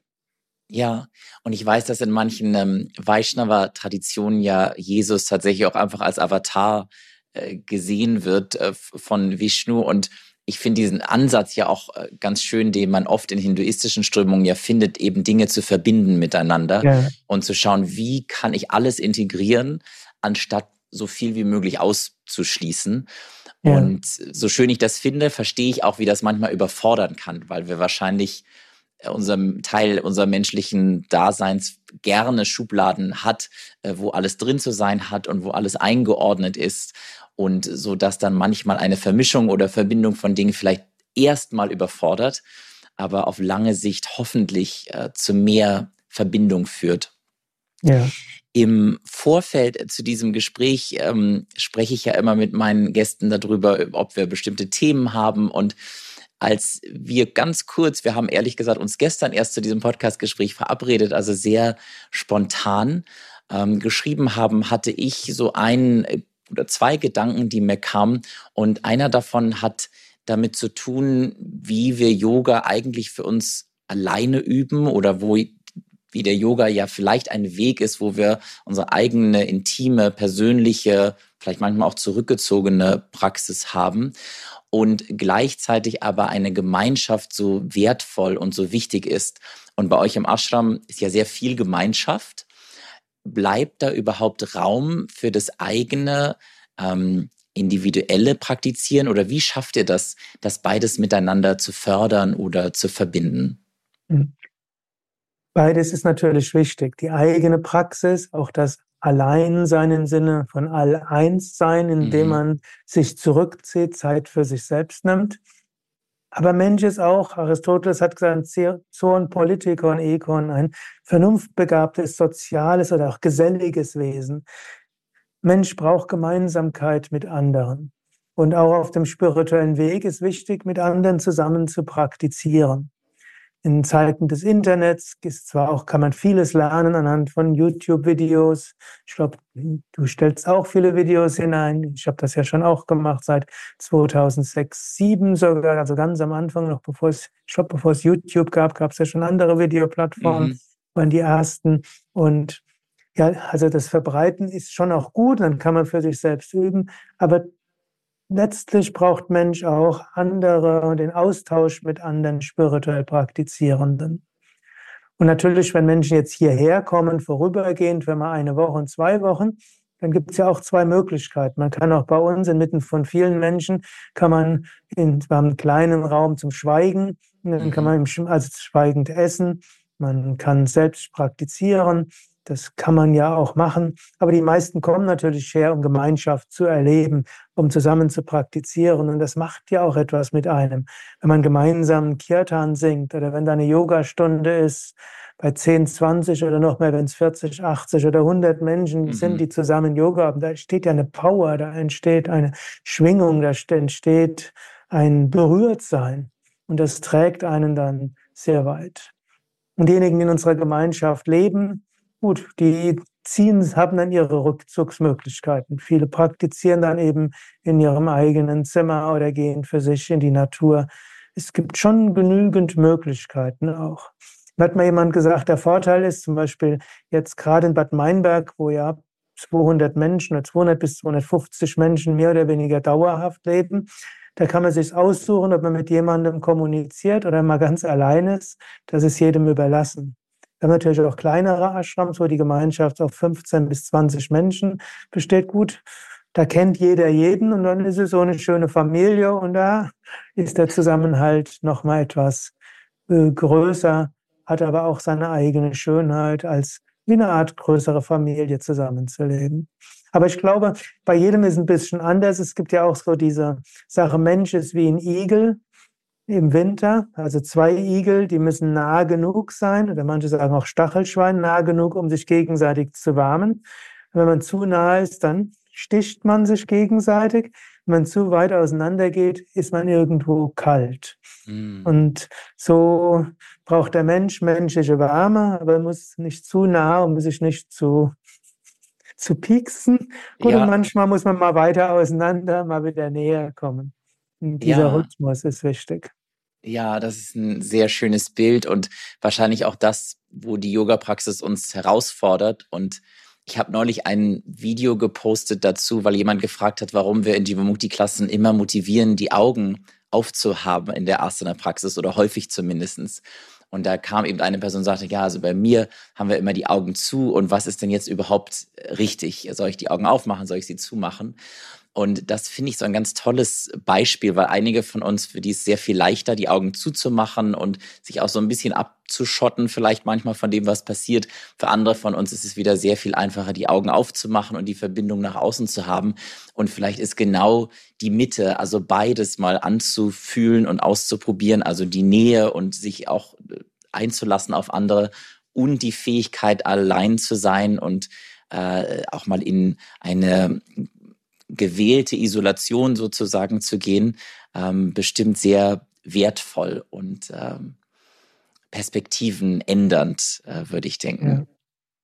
[SPEAKER 2] Ja, und ich weiß, dass in manchen ähm, Vaishnava-Traditionen ja Jesus tatsächlich auch einfach als Avatar äh, gesehen wird äh, von Vishnu. Und ich finde diesen Ansatz ja auch äh, ganz schön, den man oft in hinduistischen Strömungen ja findet, eben Dinge zu verbinden miteinander
[SPEAKER 1] Ja,
[SPEAKER 2] und zu schauen, wie kann ich alles integrieren, anstatt so viel wie möglich auszuschließen.
[SPEAKER 1] ja,
[SPEAKER 2] Und so schön ich das finde, verstehe ich auch, wie das manchmal überfordern kann, weil wir wahrscheinlich unserem Teil unserer menschlichen Daseins gerne Schubladen hat, wo alles drin zu sein hat und wo alles eingeordnet ist und so, dass dann manchmal eine Vermischung oder Verbindung von Dingen vielleicht erstmal überfordert, aber auf lange Sicht hoffentlich äh, zu mehr Verbindung führt.
[SPEAKER 1] ja.
[SPEAKER 2] Im Vorfeld zu diesem Gespräch ähm, spreche ich ja immer mit meinen Gästen darüber, ob wir bestimmte Themen haben. Und als wir ganz kurz, wir haben ehrlich gesagt uns gestern erst zu diesem Podcast-Gespräch verabredet, also sehr spontan ähm, geschrieben haben, hatte ich so einen oder zwei Gedanken, die mir kamen. Und einer davon hat damit zu tun, wie wir Yoga eigentlich für uns alleine üben oder wo wie der Yoga ja vielleicht ein Weg ist, wo wir unsere eigene, intime, persönliche, vielleicht manchmal auch zurückgezogene Praxis haben und gleichzeitig aber eine Gemeinschaft so wertvoll und so wichtig ist. Und bei euch im Ashram ist ja sehr viel Gemeinschaft. Bleibt da überhaupt Raum für das eigene, ähm, individuelle Praktizieren oder wie schafft ihr das, das beides miteinander zu fördern oder zu verbinden?
[SPEAKER 1] Hm. Beides ist natürlich wichtig. Die eigene Praxis, auch das Alleinsein im Sinne von All-Eins-Sein, indem
[SPEAKER 2] Mhm.
[SPEAKER 1] man sich zurückzieht, Zeit für sich selbst nimmt. Aber Mensch ist auch, Aristoteles hat gesagt, Zoon Politikon, Ekon, ein vernunftbegabtes, soziales oder auch geselliges Wesen. Mensch braucht Gemeinsamkeit mit anderen. Und auch auf dem spirituellen Weg ist wichtig, mit anderen zusammen zu praktizieren. In Zeiten des Internets ist zwar auch, kann man vieles lernen anhand von YouTube-Videos. Ich glaube, du stellst auch viele Videos hinein. Ich habe das ja schon auch gemacht seit zweitausendsechs, zweitausendsieben sogar, also ganz am Anfang, noch bevor es, ich glaube, bevor es YouTube gab, gab es ja schon andere Videoplattformen,
[SPEAKER 2] Mhm.
[SPEAKER 1] waren die ersten. Und ja, also das Verbreiten ist schon auch gut, dann kann man für sich selbst üben, aber letztlich braucht Mensch auch andere und den Austausch mit anderen spirituell Praktizierenden. Und natürlich, wenn Menschen jetzt hierher kommen, vorübergehend, für mal eine Woche und zwei Wochen, dann gibt es ja auch zwei Möglichkeiten. Man kann auch bei uns inmitten von vielen Menschen, kann man in einem kleinen Raum zum Schweigen, dann kann
[SPEAKER 2] Mhm.
[SPEAKER 1] man im, also schweigend essen, man kann selbst praktizieren, das kann man ja auch machen. Aber die meisten kommen natürlich her, um Gemeinschaft zu erleben, um zusammen zu praktizieren. Und das macht ja auch etwas mit einem. Wenn man gemeinsam Kirtan singt oder wenn da eine Yogastunde ist, bei zehn, zwanzig oder noch mehr, wenn es vierzig, achtzig oder hundert Menschen sind,
[SPEAKER 2] Mhm.
[SPEAKER 1] die zusammen Yoga haben, da entsteht ja eine Power, da entsteht eine Schwingung, da entsteht ein Berührtsein. Und das trägt einen dann sehr weit. Und diejenigen, die in unserer Gemeinschaft leben, gut, die ziehen, haben dann ihre Rückzugsmöglichkeiten. Viele praktizieren dann eben in ihrem eigenen Zimmer oder gehen für sich in die Natur. Es gibt schon genügend Möglichkeiten auch. Mir hat mal jemand gesagt, der Vorteil ist zum Beispiel jetzt gerade in Bad Meinberg, wo ja zweihundert Menschen oder zweihundert bis zweihundertfünfzig Menschen mehr oder weniger dauerhaft leben, da kann man sich aussuchen, ob man mit jemandem kommuniziert oder mal ganz allein ist. Das ist jedem überlassen. Wir haben natürlich auch kleinere Ashrams, wo die Gemeinschaft auf fünfzehn bis zwanzig Menschen besteht. Gut, da kennt jeder jeden und dann ist es so eine schöne Familie und da ist der Zusammenhalt noch mal etwas äh, größer, hat aber auch seine eigene Schönheit, als wie eine Art größere Familie zusammenzuleben. Aber ich glaube, bei jedem ist ein bisschen anders. Es gibt ja auch so diese Sache, Mensch ist wie ein Igel im Winter, also zwei Igel, die müssen nah genug sein, oder manche sagen auch Stachelschwein, nah genug, um sich gegenseitig zu wärmen. Wenn man zu nah ist, dann sticht man sich gegenseitig. Wenn man zu weit auseinander geht, ist man irgendwo kalt.
[SPEAKER 2] Mhm.
[SPEAKER 1] Und so braucht der Mensch menschliche Wärme, aber er muss nicht zu nah, um sich nicht zu, zu pieksen. Gut, und
[SPEAKER 2] Ja,
[SPEAKER 1] manchmal muss man mal weiter auseinander, mal wieder näher kommen. Und dieser
[SPEAKER 2] ja.
[SPEAKER 1] Rhythmus ist wichtig.
[SPEAKER 2] Ja, das ist ein sehr schönes Bild und wahrscheinlich auch das, wo die Yoga-Praxis uns herausfordert. Und ich habe neulich ein Video gepostet dazu, weil jemand gefragt hat, warum wir in Jivamukti-Klassen immer motivieren, die Augen aufzuhaben in der Asana-Praxis oder häufig zumindestens. Und da kam eben eine Person und sagte, ja, also bei mir haben wir immer die Augen zu und was ist denn jetzt überhaupt richtig? Soll ich die Augen aufmachen? Soll ich sie zumachen? Und das finde ich so ein ganz tolles Beispiel, weil einige von uns, für die ist sehr viel leichter, die Augen zuzumachen und sich auch so ein bisschen abzuschotten, vielleicht manchmal von dem, was passiert. Für andere von uns ist es wieder sehr viel einfacher, die Augen aufzumachen und die Verbindung nach außen zu haben. Und vielleicht ist genau die Mitte, also beides mal anzufühlen und auszuprobieren, also die Nähe und sich auch einzulassen auf andere und die Fähigkeit, allein zu sein und äh, auch mal in eine gewählte Isolation sozusagen zu gehen, ähm, bestimmt sehr wertvoll und ähm, Perspektiven ändernd, äh, würde ich denken.
[SPEAKER 1] Ja,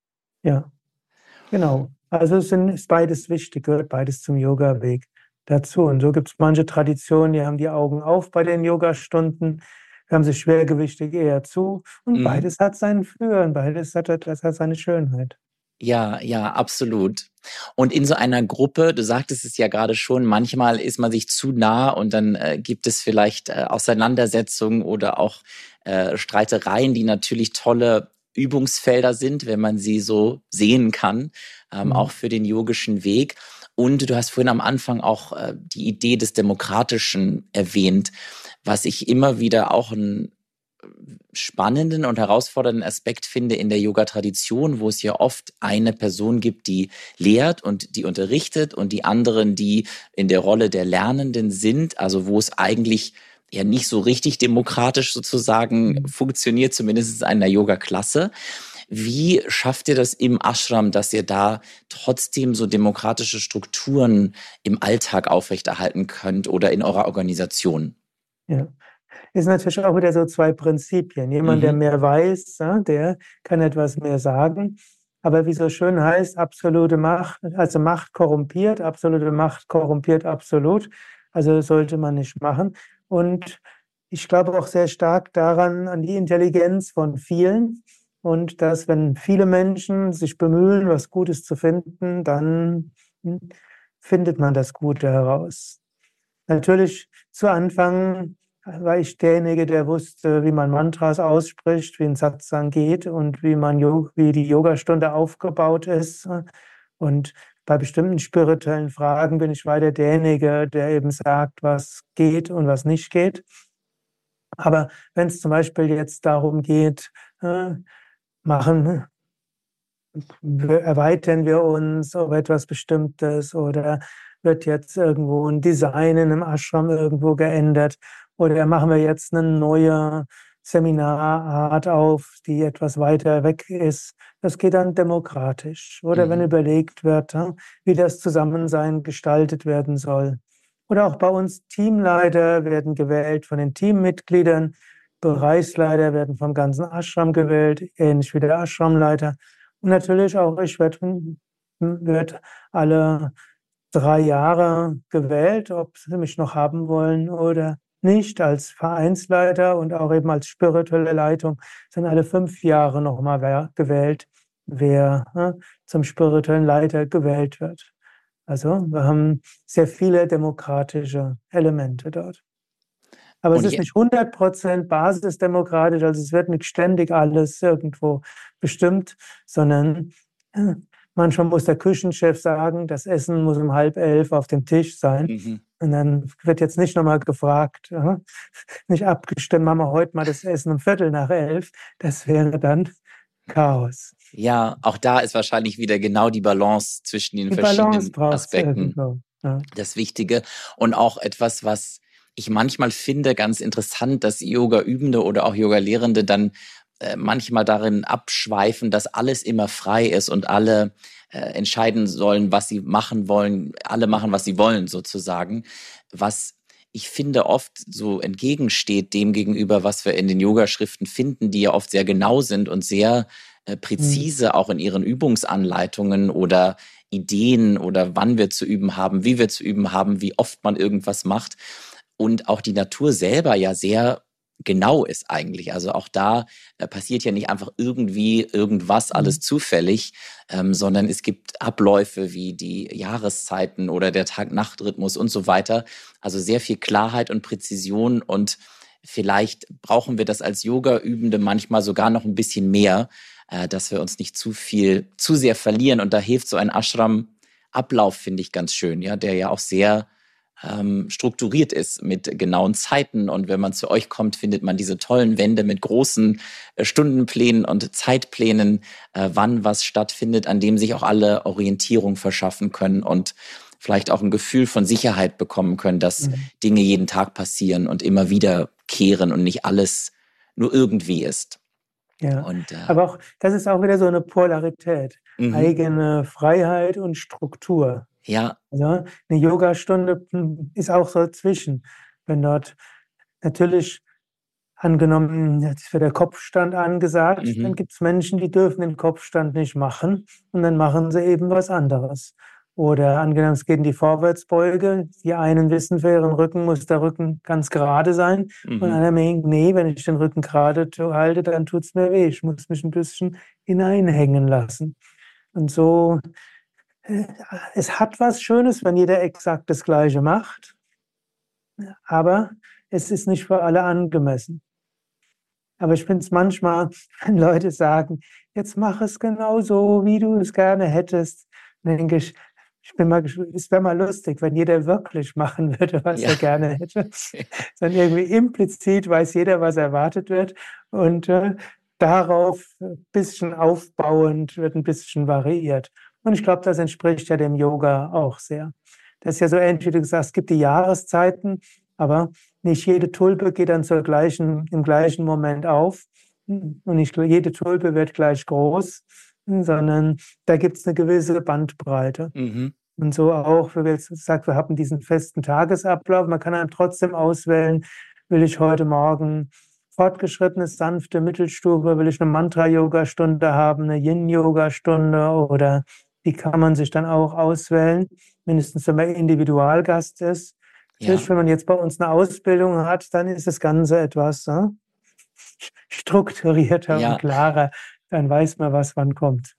[SPEAKER 1] ja, genau. Also es sind, ist beides wichtig, gehört beides zum Yoga-Weg dazu. Und so gibt es manche Traditionen, die haben die Augen auf bei den Yogastunden, haben sich schwergewichtig eher zu. Und
[SPEAKER 2] Mhm.
[SPEAKER 1] beides hat seinen Für und beides hat, das hat seine Schönheit.
[SPEAKER 2] Ja, ja, absolut. Und in so einer Gruppe, du sagtest es ja gerade schon, manchmal ist man sich zu nah und dann äh, gibt es vielleicht äh, Auseinandersetzungen oder auch äh, Streitereien, die natürlich tolle Übungsfelder sind, wenn man sie so sehen kann, ähm, auch
[SPEAKER 1] Mhm.
[SPEAKER 2] für den yogischen Weg. Und du hast vorhin am Anfang auch äh, die Idee des Demokratischen erwähnt, was ich immer wieder auch ein spannenden und herausfordernden Aspekt finde in der Yoga-Tradition, wo es ja oft eine Person gibt, die lehrt und die unterrichtet und die anderen, die in der Rolle der Lernenden sind, also wo es eigentlich ja nicht so richtig demokratisch sozusagen
[SPEAKER 1] Mhm.
[SPEAKER 2] funktioniert, zumindest in einer Yoga-Klasse. Wie schafft ihr das im Ashram, dass ihr da trotzdem so demokratische Strukturen im Alltag aufrechterhalten könnt oder in eurer Organisation?
[SPEAKER 1] Ja. ist natürlich auch wieder so zwei Prinzipien. Jemand, der
[SPEAKER 2] Mhm.
[SPEAKER 1] mehr weiß, ja, der kann etwas mehr sagen. Aber wie so schön heißt, absolute Macht, also Macht korrumpiert, absolute Macht korrumpiert absolut. Also sollte man nicht machen. Und ich glaube auch sehr stark daran, an die Intelligenz von vielen. Und dass, wenn viele Menschen sich bemühen, was Gutes zu finden, dann hm, findet man das Gute heraus. Natürlich zu Anfang war ich derjenige, der wusste, wie man Mantras ausspricht, wie ein Satsang geht und wie man Jo- wie die Yogastunde aufgebaut ist. Und bei bestimmten spirituellen Fragen bin ich weiter derjenige, der eben sagt, was geht und was nicht geht. Aber wenn es zum Beispiel jetzt darum geht, äh, machen, wir- erweitern wir uns auf etwas Bestimmtes oder wird jetzt irgendwo ein Design in einem Ashram irgendwo geändert oder machen wir jetzt eine neue Seminarart auf, die etwas weiter weg ist. Das geht dann demokratisch. Oder wenn
[SPEAKER 2] Mhm.
[SPEAKER 1] überlegt wird, hm, wie das Zusammensein gestaltet werden soll. Oder auch bei uns Teamleiter werden gewählt von den Teammitgliedern, Bereichsleiter werden vom ganzen Ashram gewählt, ähnlich wie der Ashramleiter. Und natürlich auch ich werde werd alle drei Jahre gewählt, ob sie mich noch haben wollen oder nicht, als Vereinsleiter und auch eben als spirituelle Leitung sind alle fünf Jahre nochmal gewählt, wer ne, zum spirituellen Leiter gewählt wird. Also wir haben sehr viele demokratische Elemente dort. Aber es
[SPEAKER 2] Und
[SPEAKER 1] ist
[SPEAKER 2] je,
[SPEAKER 1] nicht hundert Prozent basisdemokratisch, also es wird nicht ständig alles irgendwo bestimmt, sondern äh, manchmal muss der Küchenchef sagen, das Essen muss um halb elf auf dem Tisch sein.
[SPEAKER 2] mhm.
[SPEAKER 1] Und dann wird jetzt nicht nochmal gefragt, äh, nicht abgestimmt, machen wir heute mal das Essen um Viertel nach elf. Das wäre dann Chaos.
[SPEAKER 2] Ja, auch da ist wahrscheinlich wieder genau die Balance zwischen den
[SPEAKER 1] Die Balance
[SPEAKER 2] verschiedenen
[SPEAKER 1] braucht es
[SPEAKER 2] Aspekten
[SPEAKER 1] irgendwo. Ja.
[SPEAKER 2] das Wichtige und auch etwas, was ich manchmal finde, ganz interessant, dass Yoga-Übende oder auch Yoga-Lehrende dann äh, manchmal darin abschweifen, dass alles immer frei ist und alle äh, entscheiden sollen, was sie machen wollen, alle machen, was sie wollen, sozusagen. Was ich finde oft so entgegensteht dem gegenüber, was wir in den Yogaschriften finden, die ja oft sehr genau sind und sehr äh,
[SPEAKER 1] Hm.
[SPEAKER 2] präzise auch in ihren Übungsanleitungen oder Ideen oder wann wir zu üben haben, wie wir zu üben haben, wie oft man irgendwas macht und auch die Natur selber ja sehr genau ist eigentlich. Also auch da äh, passiert ja nicht einfach irgendwie irgendwas,
[SPEAKER 1] Hm.
[SPEAKER 2] alles zufällig, ähm, sondern es gibt Abläufe wie die Jahreszeiten oder der Tag-Nacht-Rhythmus und so weiter. Also sehr viel Klarheit und Präzision und vielleicht brauchen wir das als Yoga-Übende manchmal sogar noch ein bisschen mehr, äh, dass wir uns nicht zu viel, zu sehr verlieren. Und da hilft so ein Ashram-Ablauf, finde ich ganz schön, ja, der ja auch sehr ähm, strukturiert ist mit genauen Zeiten. Und wenn man zu euch kommt, findet man diese tollen Wände mit großen äh, Stundenplänen und Zeitplänen, äh, wann was stattfindet, an dem sich auch alle Orientierung verschaffen können und vielleicht auch ein Gefühl von Sicherheit bekommen können, dass
[SPEAKER 1] Hm.
[SPEAKER 2] Dinge jeden Tag passieren und immer wiederkehren und nicht alles nur irgendwie ist.
[SPEAKER 1] Ja,
[SPEAKER 2] Und äh,
[SPEAKER 1] aber auch das ist auch wieder so eine Polarität.
[SPEAKER 2] mhm.
[SPEAKER 1] Eigene Freiheit und Struktur.
[SPEAKER 2] Ja,
[SPEAKER 1] Also eine Yogastunde hm, ist auch so zwischen. Wenn dort natürlich angenommen, jetzt wird der Kopfstand angesagt, dann
[SPEAKER 2] mhm.
[SPEAKER 1] gibt es Menschen, die dürfen den Kopfstand nicht machen und dann machen sie eben was anderes. Oder angenommen, es geht in die Vorwärtsbeuge. Die einen wissen, für ihren Rücken muss der Rücken ganz gerade sein. Und
[SPEAKER 2] Mhm.
[SPEAKER 1] einer denkt, nee, wenn ich den Rücken gerade halte, dann tut es mir weh. Ich muss mich ein bisschen hineinhängen lassen. Und so, äh, es hat was Schönes, wenn jeder exakt das Gleiche macht, aber es ist nicht für alle angemessen. Aber ich finde es manchmal, wenn Leute sagen, jetzt mach es genau so, wie du es gerne hättest, dann denke ich, ich bin mal, gesch- es wäre mal lustig, wenn jeder wirklich machen würde, was
[SPEAKER 2] Ja.
[SPEAKER 1] er gerne hätte. Dann irgendwie implizit weiß jeder, was erwartet wird und äh, darauf ein bisschen aufbauend wird ein bisschen variiert. Und ich glaube, das entspricht ja dem Yoga auch sehr. Das ist ja so ähnlich, wie du gesagt hast, es gibt die Jahreszeiten, aber nicht jede Tulpe geht dann zur gleichen, im gleichen Moment auf und nicht jede Tulpe wird gleich groß, sondern da gibt es eine gewisse Bandbreite.
[SPEAKER 2] Mhm.
[SPEAKER 1] Und so auch, wie wir jetzt gesagt, wir haben diesen festen Tagesablauf. Man kann dann trotzdem auswählen, will ich heute Morgen fortgeschrittene, sanfte Mittelstufe, will ich eine Mantra-Yoga-Stunde haben, eine Yin-Yoga-Stunde oder die kann man sich dann auch auswählen, mindestens wenn man Individualgast ist.
[SPEAKER 2] Ja,
[SPEAKER 1] Natürlich, wenn man jetzt bei uns eine Ausbildung hat, dann ist das Ganze etwas äh, strukturierter und
[SPEAKER 2] ja.
[SPEAKER 1] klarer. Dann weiß man, was wann kommt.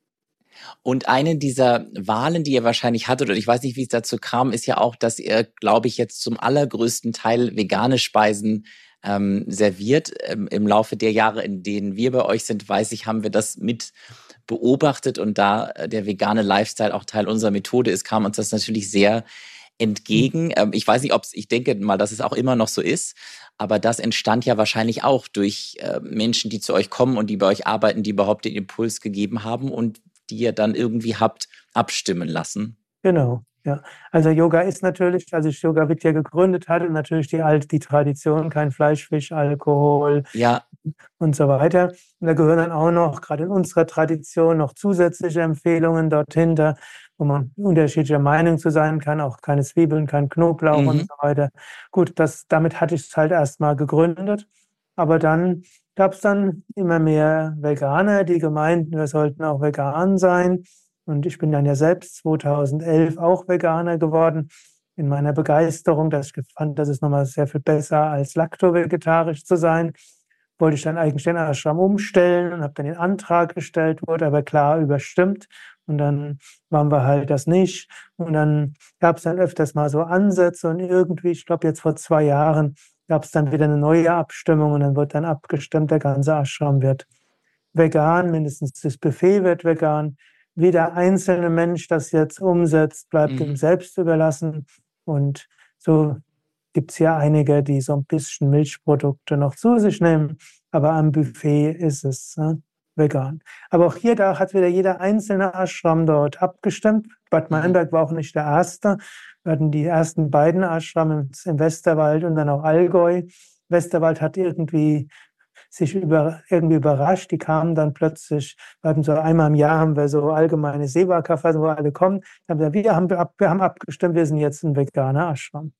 [SPEAKER 2] Und eine dieser Wahlen, die ihr wahrscheinlich hattet, oder ich weiß nicht, wie es dazu kam, ist ja auch, dass ihr, glaube ich, jetzt zum allergrößten Teil vegane Speisen ähm, serviert. Ähm, im Laufe der Jahre, in denen wir bei euch sind, weiß ich, haben wir das mit beobachtet. Und da äh, der vegane Lifestyle auch Teil unserer Methode ist, kam uns das natürlich sehr entgegen. Ähm, ich weiß nicht, ob es, ich denke mal, dass es auch immer noch so ist. Aber das entstand ja wahrscheinlich auch durch äh, Menschen, die zu euch kommen und die bei euch arbeiten, die überhaupt den Impuls gegeben haben und die ihr dann irgendwie habt abstimmen lassen.
[SPEAKER 1] Genau, ja. Also Yoga ist natürlich, als ich Yoga Vidya gegründet hatte, natürlich die alte, die Tradition, kein Fleisch, Fisch, Alkohol
[SPEAKER 2] Ja,
[SPEAKER 1] und so weiter. Und da gehören dann auch noch, gerade in unserer Tradition, noch zusätzliche Empfehlungen dort hinter, wo man unterschiedlicher Meinung zu sein kann, auch keine Zwiebeln, kein Knoblauch und
[SPEAKER 2] mhm.
[SPEAKER 1] so weiter. Gut, das, damit hatte ich es halt erstmal gegründet. Aber dann gab es dann immer mehr Veganer, die gemeinten, wir sollten auch vegan sein. Und ich bin dann ja selbst zweitausendelf auch Veganer geworden. In meiner Begeisterung, dass ich fand, das ist nochmal sehr viel besser als lakto-vegetarisch zu sein, wollte ich dann eigentlich den Ashram umstellen und habe dann den Antrag gestellt, wurde aber klar überstimmt. Und dann waren wir halt das nicht. Und dann gab es dann öfters mal so Ansätze und irgendwie, ich glaube jetzt vor zwei Jahren, gab es dann wieder eine neue Abstimmung und dann wird dann abgestimmt, der ganze Ashram wird vegan, mindestens das Buffet wird vegan. Wie der einzelne Mensch das jetzt umsetzt, bleibt ihm
[SPEAKER 2] Mhm.
[SPEAKER 1] selbst überlassen. Und so gibt es ja einige, die so ein bisschen Milchprodukte noch zu sich nehmen, aber am Buffet ist es ne, vegan. Aber auch hier, da hat wieder jeder einzelne Ashram dort abgestimmt. Bad
[SPEAKER 2] Mhm.
[SPEAKER 1] Meinberg war auch nicht der erste. Wir hatten die ersten beiden Ashram im Westerwald und dann auch Allgäu. Westerwald hat irgendwie sich über, irgendwie überrascht. Die kamen dann plötzlich, wir hatten so einmal im Jahr haben wir so allgemeine Seva-Cafés, wo alle kommen. Dann haben wir, wir haben, ab, wir haben abgestimmt, wir sind jetzt ein veganer Ashram.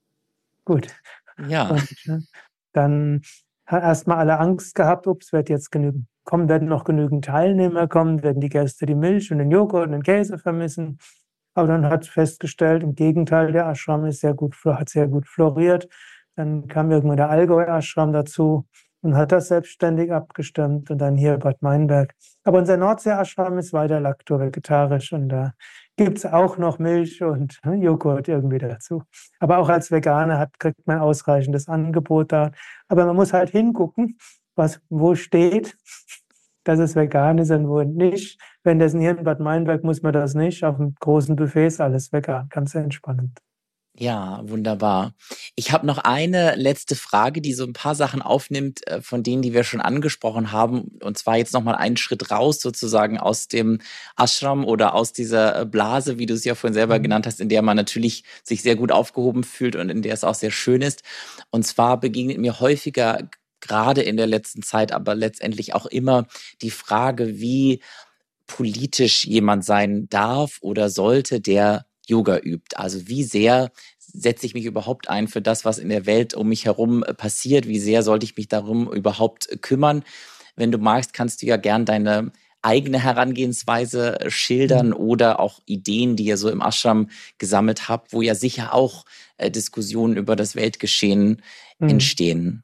[SPEAKER 1] Gut.
[SPEAKER 2] Ja,
[SPEAKER 1] Und äh, dann hat erstmal alle Angst gehabt, ups, wird jetzt genügend, kommen, werden noch genügend Teilnehmer kommen, werden die Gäste die Milch und den Joghurt und den Käse vermissen. Aber dann hat festgestellt, im Gegenteil, der Ashram ist sehr gut, hat sehr gut floriert. Dann kam irgendwann der Allgäu-Ashram dazu und hat das selbstständig abgestimmt und dann hier Bad Meinberg. Aber unser Nordsee-Ashram ist weiter lakto-vegetarisch und da gibt es auch noch Milch und ne, Joghurt irgendwie dazu. Aber auch als Veganer hat, kriegt man ausreichendes Angebot da. Aber man muss halt hingucken, was wo steht, dass es vegan ist und wo nicht. Wenn das hier in Bad Meinberg muss man das nicht. Auf dem großen Buffet ist alles vegan, ganz entspannend.
[SPEAKER 2] ja, wunderbar. Ich habe noch eine letzte Frage, die so ein paar Sachen aufnimmt, äh, von denen, die wir schon angesprochen haben. Und zwar jetzt nochmal einen Schritt raus sozusagen aus dem Ashram oder aus dieser äh, Blase, wie du es ja vorhin selber
[SPEAKER 1] Mhm.
[SPEAKER 2] genannt hast, in der man natürlich sich sehr gut aufgehoben fühlt und in der es auch sehr schön ist. Und zwar begegnet mir häufiger, gerade in der letzten Zeit, aber letztendlich auch immer die Frage, wie politisch jemand sein darf oder sollte, der Yoga übt. Also wie sehr setze ich mich überhaupt ein für das, was in der Welt um mich herum äh, passiert? Wie sehr sollte ich mich darum überhaupt äh, kümmern? Wenn du magst, kannst du ja gern deine eigene Herangehensweise äh, schildern
[SPEAKER 1] Mhm.
[SPEAKER 2] oder auch Ideen, die ihr so im Ashram gesammelt habt, wo ja sicher auch äh, Diskussionen über das Weltgeschehen
[SPEAKER 1] Mhm.
[SPEAKER 2] entstehen.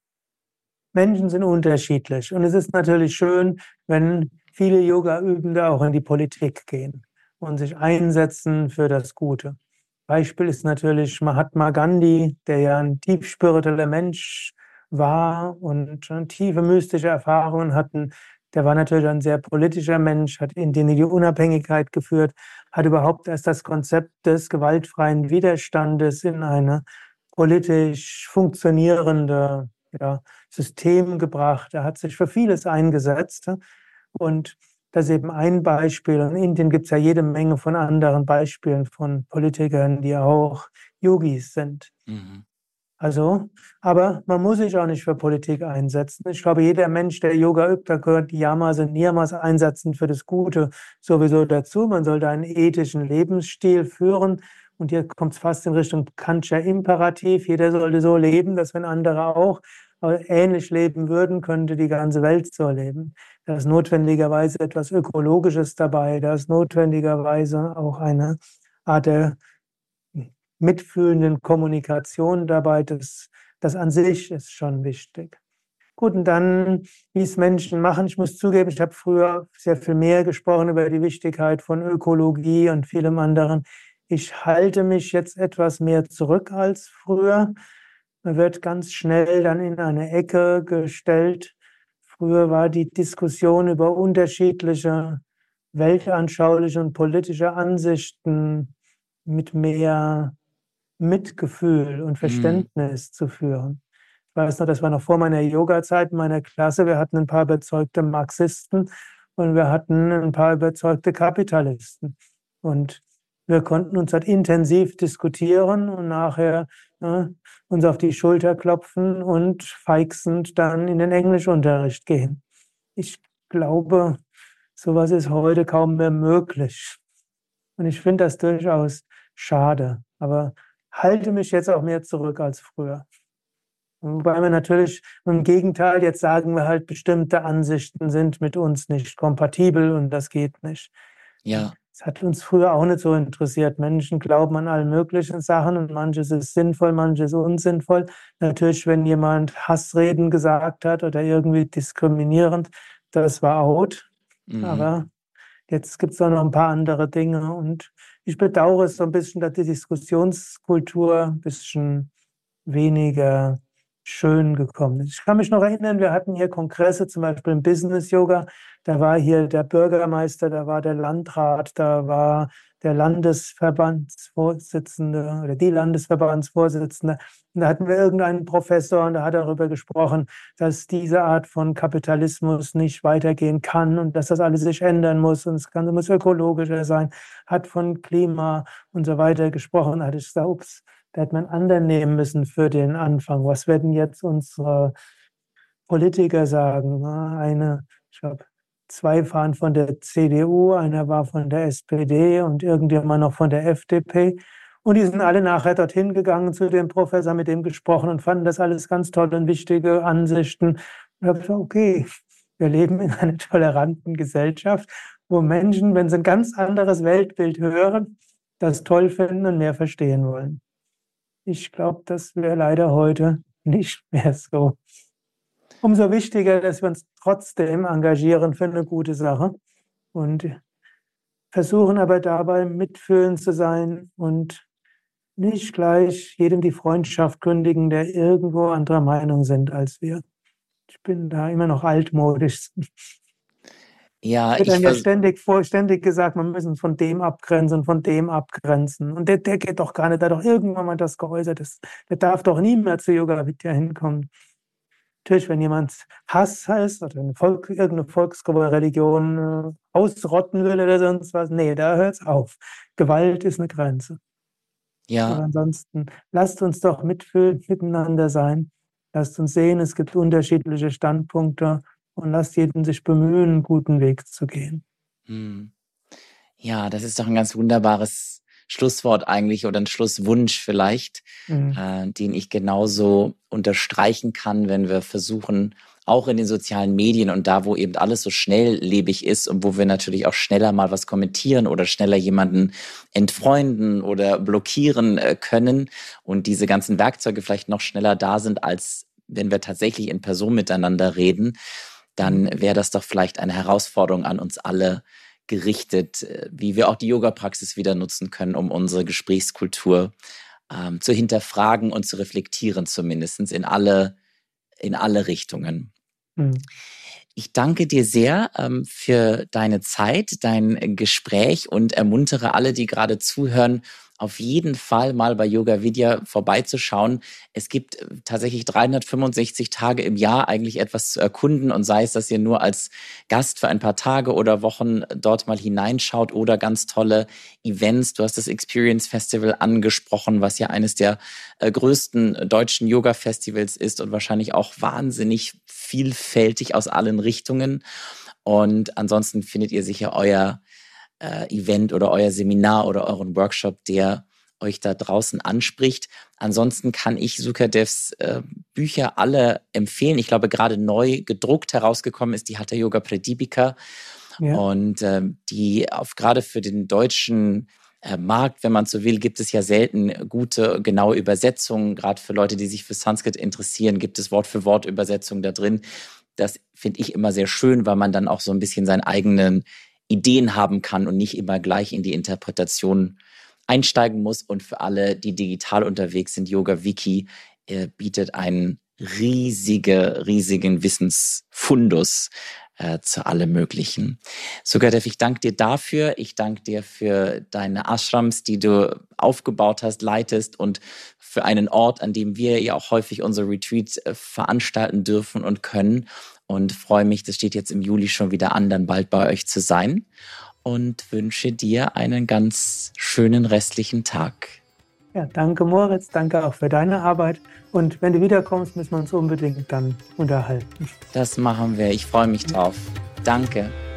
[SPEAKER 1] Menschen sind unterschiedlich und es ist natürlich schön, wenn viele Yoga-Übende auch in die Politik gehen und sich einsetzen für das Gute. Beispiel ist natürlich Mahatma Gandhi, der ja ein tief spiritueller Mensch war und schon tiefe mystische Erfahrungen hatten. Der war natürlich ein sehr politischer Mensch, hat individuelle Unabhängigkeit geführt, hat überhaupt erst das Konzept des gewaltfreien Widerstandes in eine politisch funktionierende, ja, System gebracht. Er hat sich für vieles eingesetzt. Und das ist eben ein Beispiel. Und in Indien gibt es ja jede Menge von anderen Beispielen von Politikern, die auch Yogis sind.
[SPEAKER 2] Mhm.
[SPEAKER 1] Also, aber man muss sich auch nicht für Politik einsetzen. Ich glaube, jeder Mensch, der Yoga übt, da gehört die Yamas und Niyamas einsetzen für das Gute sowieso dazu. Man sollte einen ethischen Lebensstil führen Und hier kommt es fast in Richtung Kantscher Imperativ. Jeder sollte so leben, dass wenn andere auch ähnlich leben würden, könnte die ganze Welt so leben. Da ist notwendigerweise etwas Ökologisches dabei. Da ist notwendigerweise auch eine Art der mitfühlenden Kommunikation dabei. Das, das an sich ist schon wichtig. Gut, und dann, wie es Menschen machen. Ich muss zugeben, ich habe früher sehr viel mehr gesprochen über die Wichtigkeit von Ökologie und vielem anderen. Ich halte mich jetzt etwas mehr zurück als früher. Man wird ganz schnell dann in eine Ecke gestellt. Früher war die Diskussion über unterschiedliche weltanschauliche und politische Ansichten mit mehr Mitgefühl und
[SPEAKER 2] Mm.
[SPEAKER 1] Verständnis zu führen. Ich weiß noch, das war noch vor meiner Yoga-Zeit in meiner Klasse. Wir hatten ein paar überzeugte Marxisten und wir hatten ein paar überzeugte Kapitalisten. Und wir konnten uns halt intensiv diskutieren und nachher ne, uns auf die Schulter klopfen und feixend dann in den Englischunterricht gehen. Ich glaube, sowas ist heute kaum mehr möglich. Und ich finde das durchaus schade. Aber halte mich jetzt auch mehr zurück als früher. Wobei wir natürlich im Gegenteil, jetzt sagen wir halt, bestimmte Ansichten sind mit uns nicht kompatibel und das geht nicht.
[SPEAKER 2] Ja.
[SPEAKER 1] Es hat uns früher auch nicht so interessiert. Menschen glauben an alle möglichen Sachen und manches ist sinnvoll, manches unsinnvoll. Natürlich, wenn jemand Hassreden gesagt hat oder irgendwie diskriminierend, das war out.
[SPEAKER 2] Mhm.
[SPEAKER 1] Aber jetzt gibt es auch noch ein paar andere Dinge und ich bedauere es so ein bisschen, dass die Diskussionskultur ein bisschen weniger schön gekommen ist. Ich kann mich noch erinnern, wir hatten hier Kongresse, zum Beispiel im Business Yoga. Da war hier der Bürgermeister, da war der Landrat, da war der Landesverbandsvorsitzende oder die Landesverbandsvorsitzende. Und da hatten wir irgendeinen Professor und der hat darüber gesprochen, dass diese Art von Kapitalismus nicht weitergehen kann und dass das alles sich ändern muss und es kann, muss ökologischer sein, hat von Klima und so weiter gesprochen. Da hatte ich gesagt, ups, da hätte man einen anderen nehmen müssen für den Anfang. Was werden jetzt unsere Politiker sagen? Eine, ich glaube, zwei waren von der C D U, einer war von der S P D und irgendjemand noch von der F D P. Und die sind alle nachher dorthin gegangen zu dem Professor, mit dem gesprochen und fanden das alles ganz toll und wichtige Ansichten. Und ich habe gesagt, okay, wir leben in einer toleranten Gesellschaft, wo Menschen, wenn sie ein ganz anderes Weltbild hören, das toll finden und mehr verstehen wollen. Ich glaube, das wäre leider heute nicht mehr so. Umso wichtiger, dass wir uns trotzdem engagieren für eine gute Sache und versuchen aber dabei mitfühlend zu sein und nicht gleich jedem die Freundschaft kündigen, der irgendwo anderer Meinung sind als wir. Ich bin da immer noch altmodisch.
[SPEAKER 2] Ja,
[SPEAKER 1] Wird
[SPEAKER 2] ich
[SPEAKER 1] einem ja
[SPEAKER 2] vers
[SPEAKER 1] ständig, vor, ständig gesagt, man müssen von dem abgrenzen, von dem abgrenzen. Und der, der geht doch gar nicht, der hat doch irgendwann mal das geäußert. Das, der darf doch nie mehr zu Yoga Vidya hinkommen. Natürlich, wenn jemand Hass heißt oder eine Volk, irgendeine Volksgruppe, Religion äh, ausrotten will oder sonst was, nee, da hört es auf. Gewalt ist eine Grenze. Aber
[SPEAKER 2] ja,
[SPEAKER 1] ansonsten, lasst uns doch mitfühlen, miteinander sein. Lasst uns sehen, es gibt unterschiedliche Standpunkte und lasst jeden sich bemühen, einen guten Weg zu gehen.
[SPEAKER 2] hm. Ja, das ist doch ein ganz wunderbares Schlusswort eigentlich oder ein Schlusswunsch vielleicht,
[SPEAKER 1] Mhm.
[SPEAKER 2] äh, den ich genauso unterstreichen kann, wenn wir versuchen, auch in den sozialen Medien und da, wo eben alles so schnelllebig ist und wo wir natürlich auch schneller mal was kommentieren oder schneller jemanden entfreunden oder blockieren äh, können und diese ganzen Werkzeuge vielleicht noch schneller da sind, als wenn wir tatsächlich in Person miteinander reden, dann wäre das doch vielleicht eine Herausforderung an uns alle gerichtet, äh, wie wir auch die Yoga-Praxis wieder nutzen können, um unsere Gesprächskultur ähm, zu hinterfragen und zu reflektieren, zumindest in alle, in alle Richtungen.
[SPEAKER 1] Mhm.
[SPEAKER 2] Ich danke dir sehr ähm, für deine Zeit, dein Gespräch und ermuntere alle, die gerade zuhören, auf jeden Fall mal bei Yoga Vidya vorbeizuschauen. Es gibt äh, tatsächlich dreihundertfünfundsechzig Tage im Jahr eigentlich etwas zu erkunden und sei es, dass ihr nur als Gast für ein paar Tage oder Wochen dort mal hineinschaut oder ganz tolle Events. Du hast das Experience Festival angesprochen, was ja eines der äh, größten deutschen Yoga-Festivals ist und wahrscheinlich auch wahnsinnig vielfältig aus allen Richtungen. Und ansonsten findet ihr sicher euer äh, Event oder euer Seminar oder euren Workshop, der euch da draußen anspricht. Ansonsten kann ich Sukadevs äh, Bücher alle empfehlen. Ich glaube, gerade neu gedruckt herausgekommen ist die Hatha Yoga Pradipika. Ja. Und äh, die auf gerade für den deutschen äh, Markt, wenn man so will, gibt es ja selten gute, genaue Übersetzungen. Gerade für Leute, die sich für Sanskrit interessieren, gibt es Wort-für-Wort-Übersetzungen da drin. Das finde ich immer sehr schön, weil man dann auch so ein bisschen seine eigenen Ideen haben kann und nicht immer gleich in die Interpretation einsteigen muss. Und für alle, die digital unterwegs sind, Yoga Wiki äh, bietet einen riesige, riesigen Wissensfundus äh, zu allem Möglichen. Sukadev, ich danke dir dafür. Ich danke dir für deine Ashrams, die du aufgebaut hast, leitest und für einen Ort, an dem wir ja auch häufig unsere Retreats äh, veranstalten dürfen und können. Und freue mich, das steht jetzt im Juli schon wieder an, dann bald bei euch zu sein. Und wünsche dir einen ganz schönen restlichen Tag.
[SPEAKER 1] Ja, danke Moritz, danke auch für deine Arbeit. Und wenn du wiederkommst, müssen wir uns unbedingt dann unterhalten.
[SPEAKER 2] Das machen wir, ich freue mich drauf. Danke.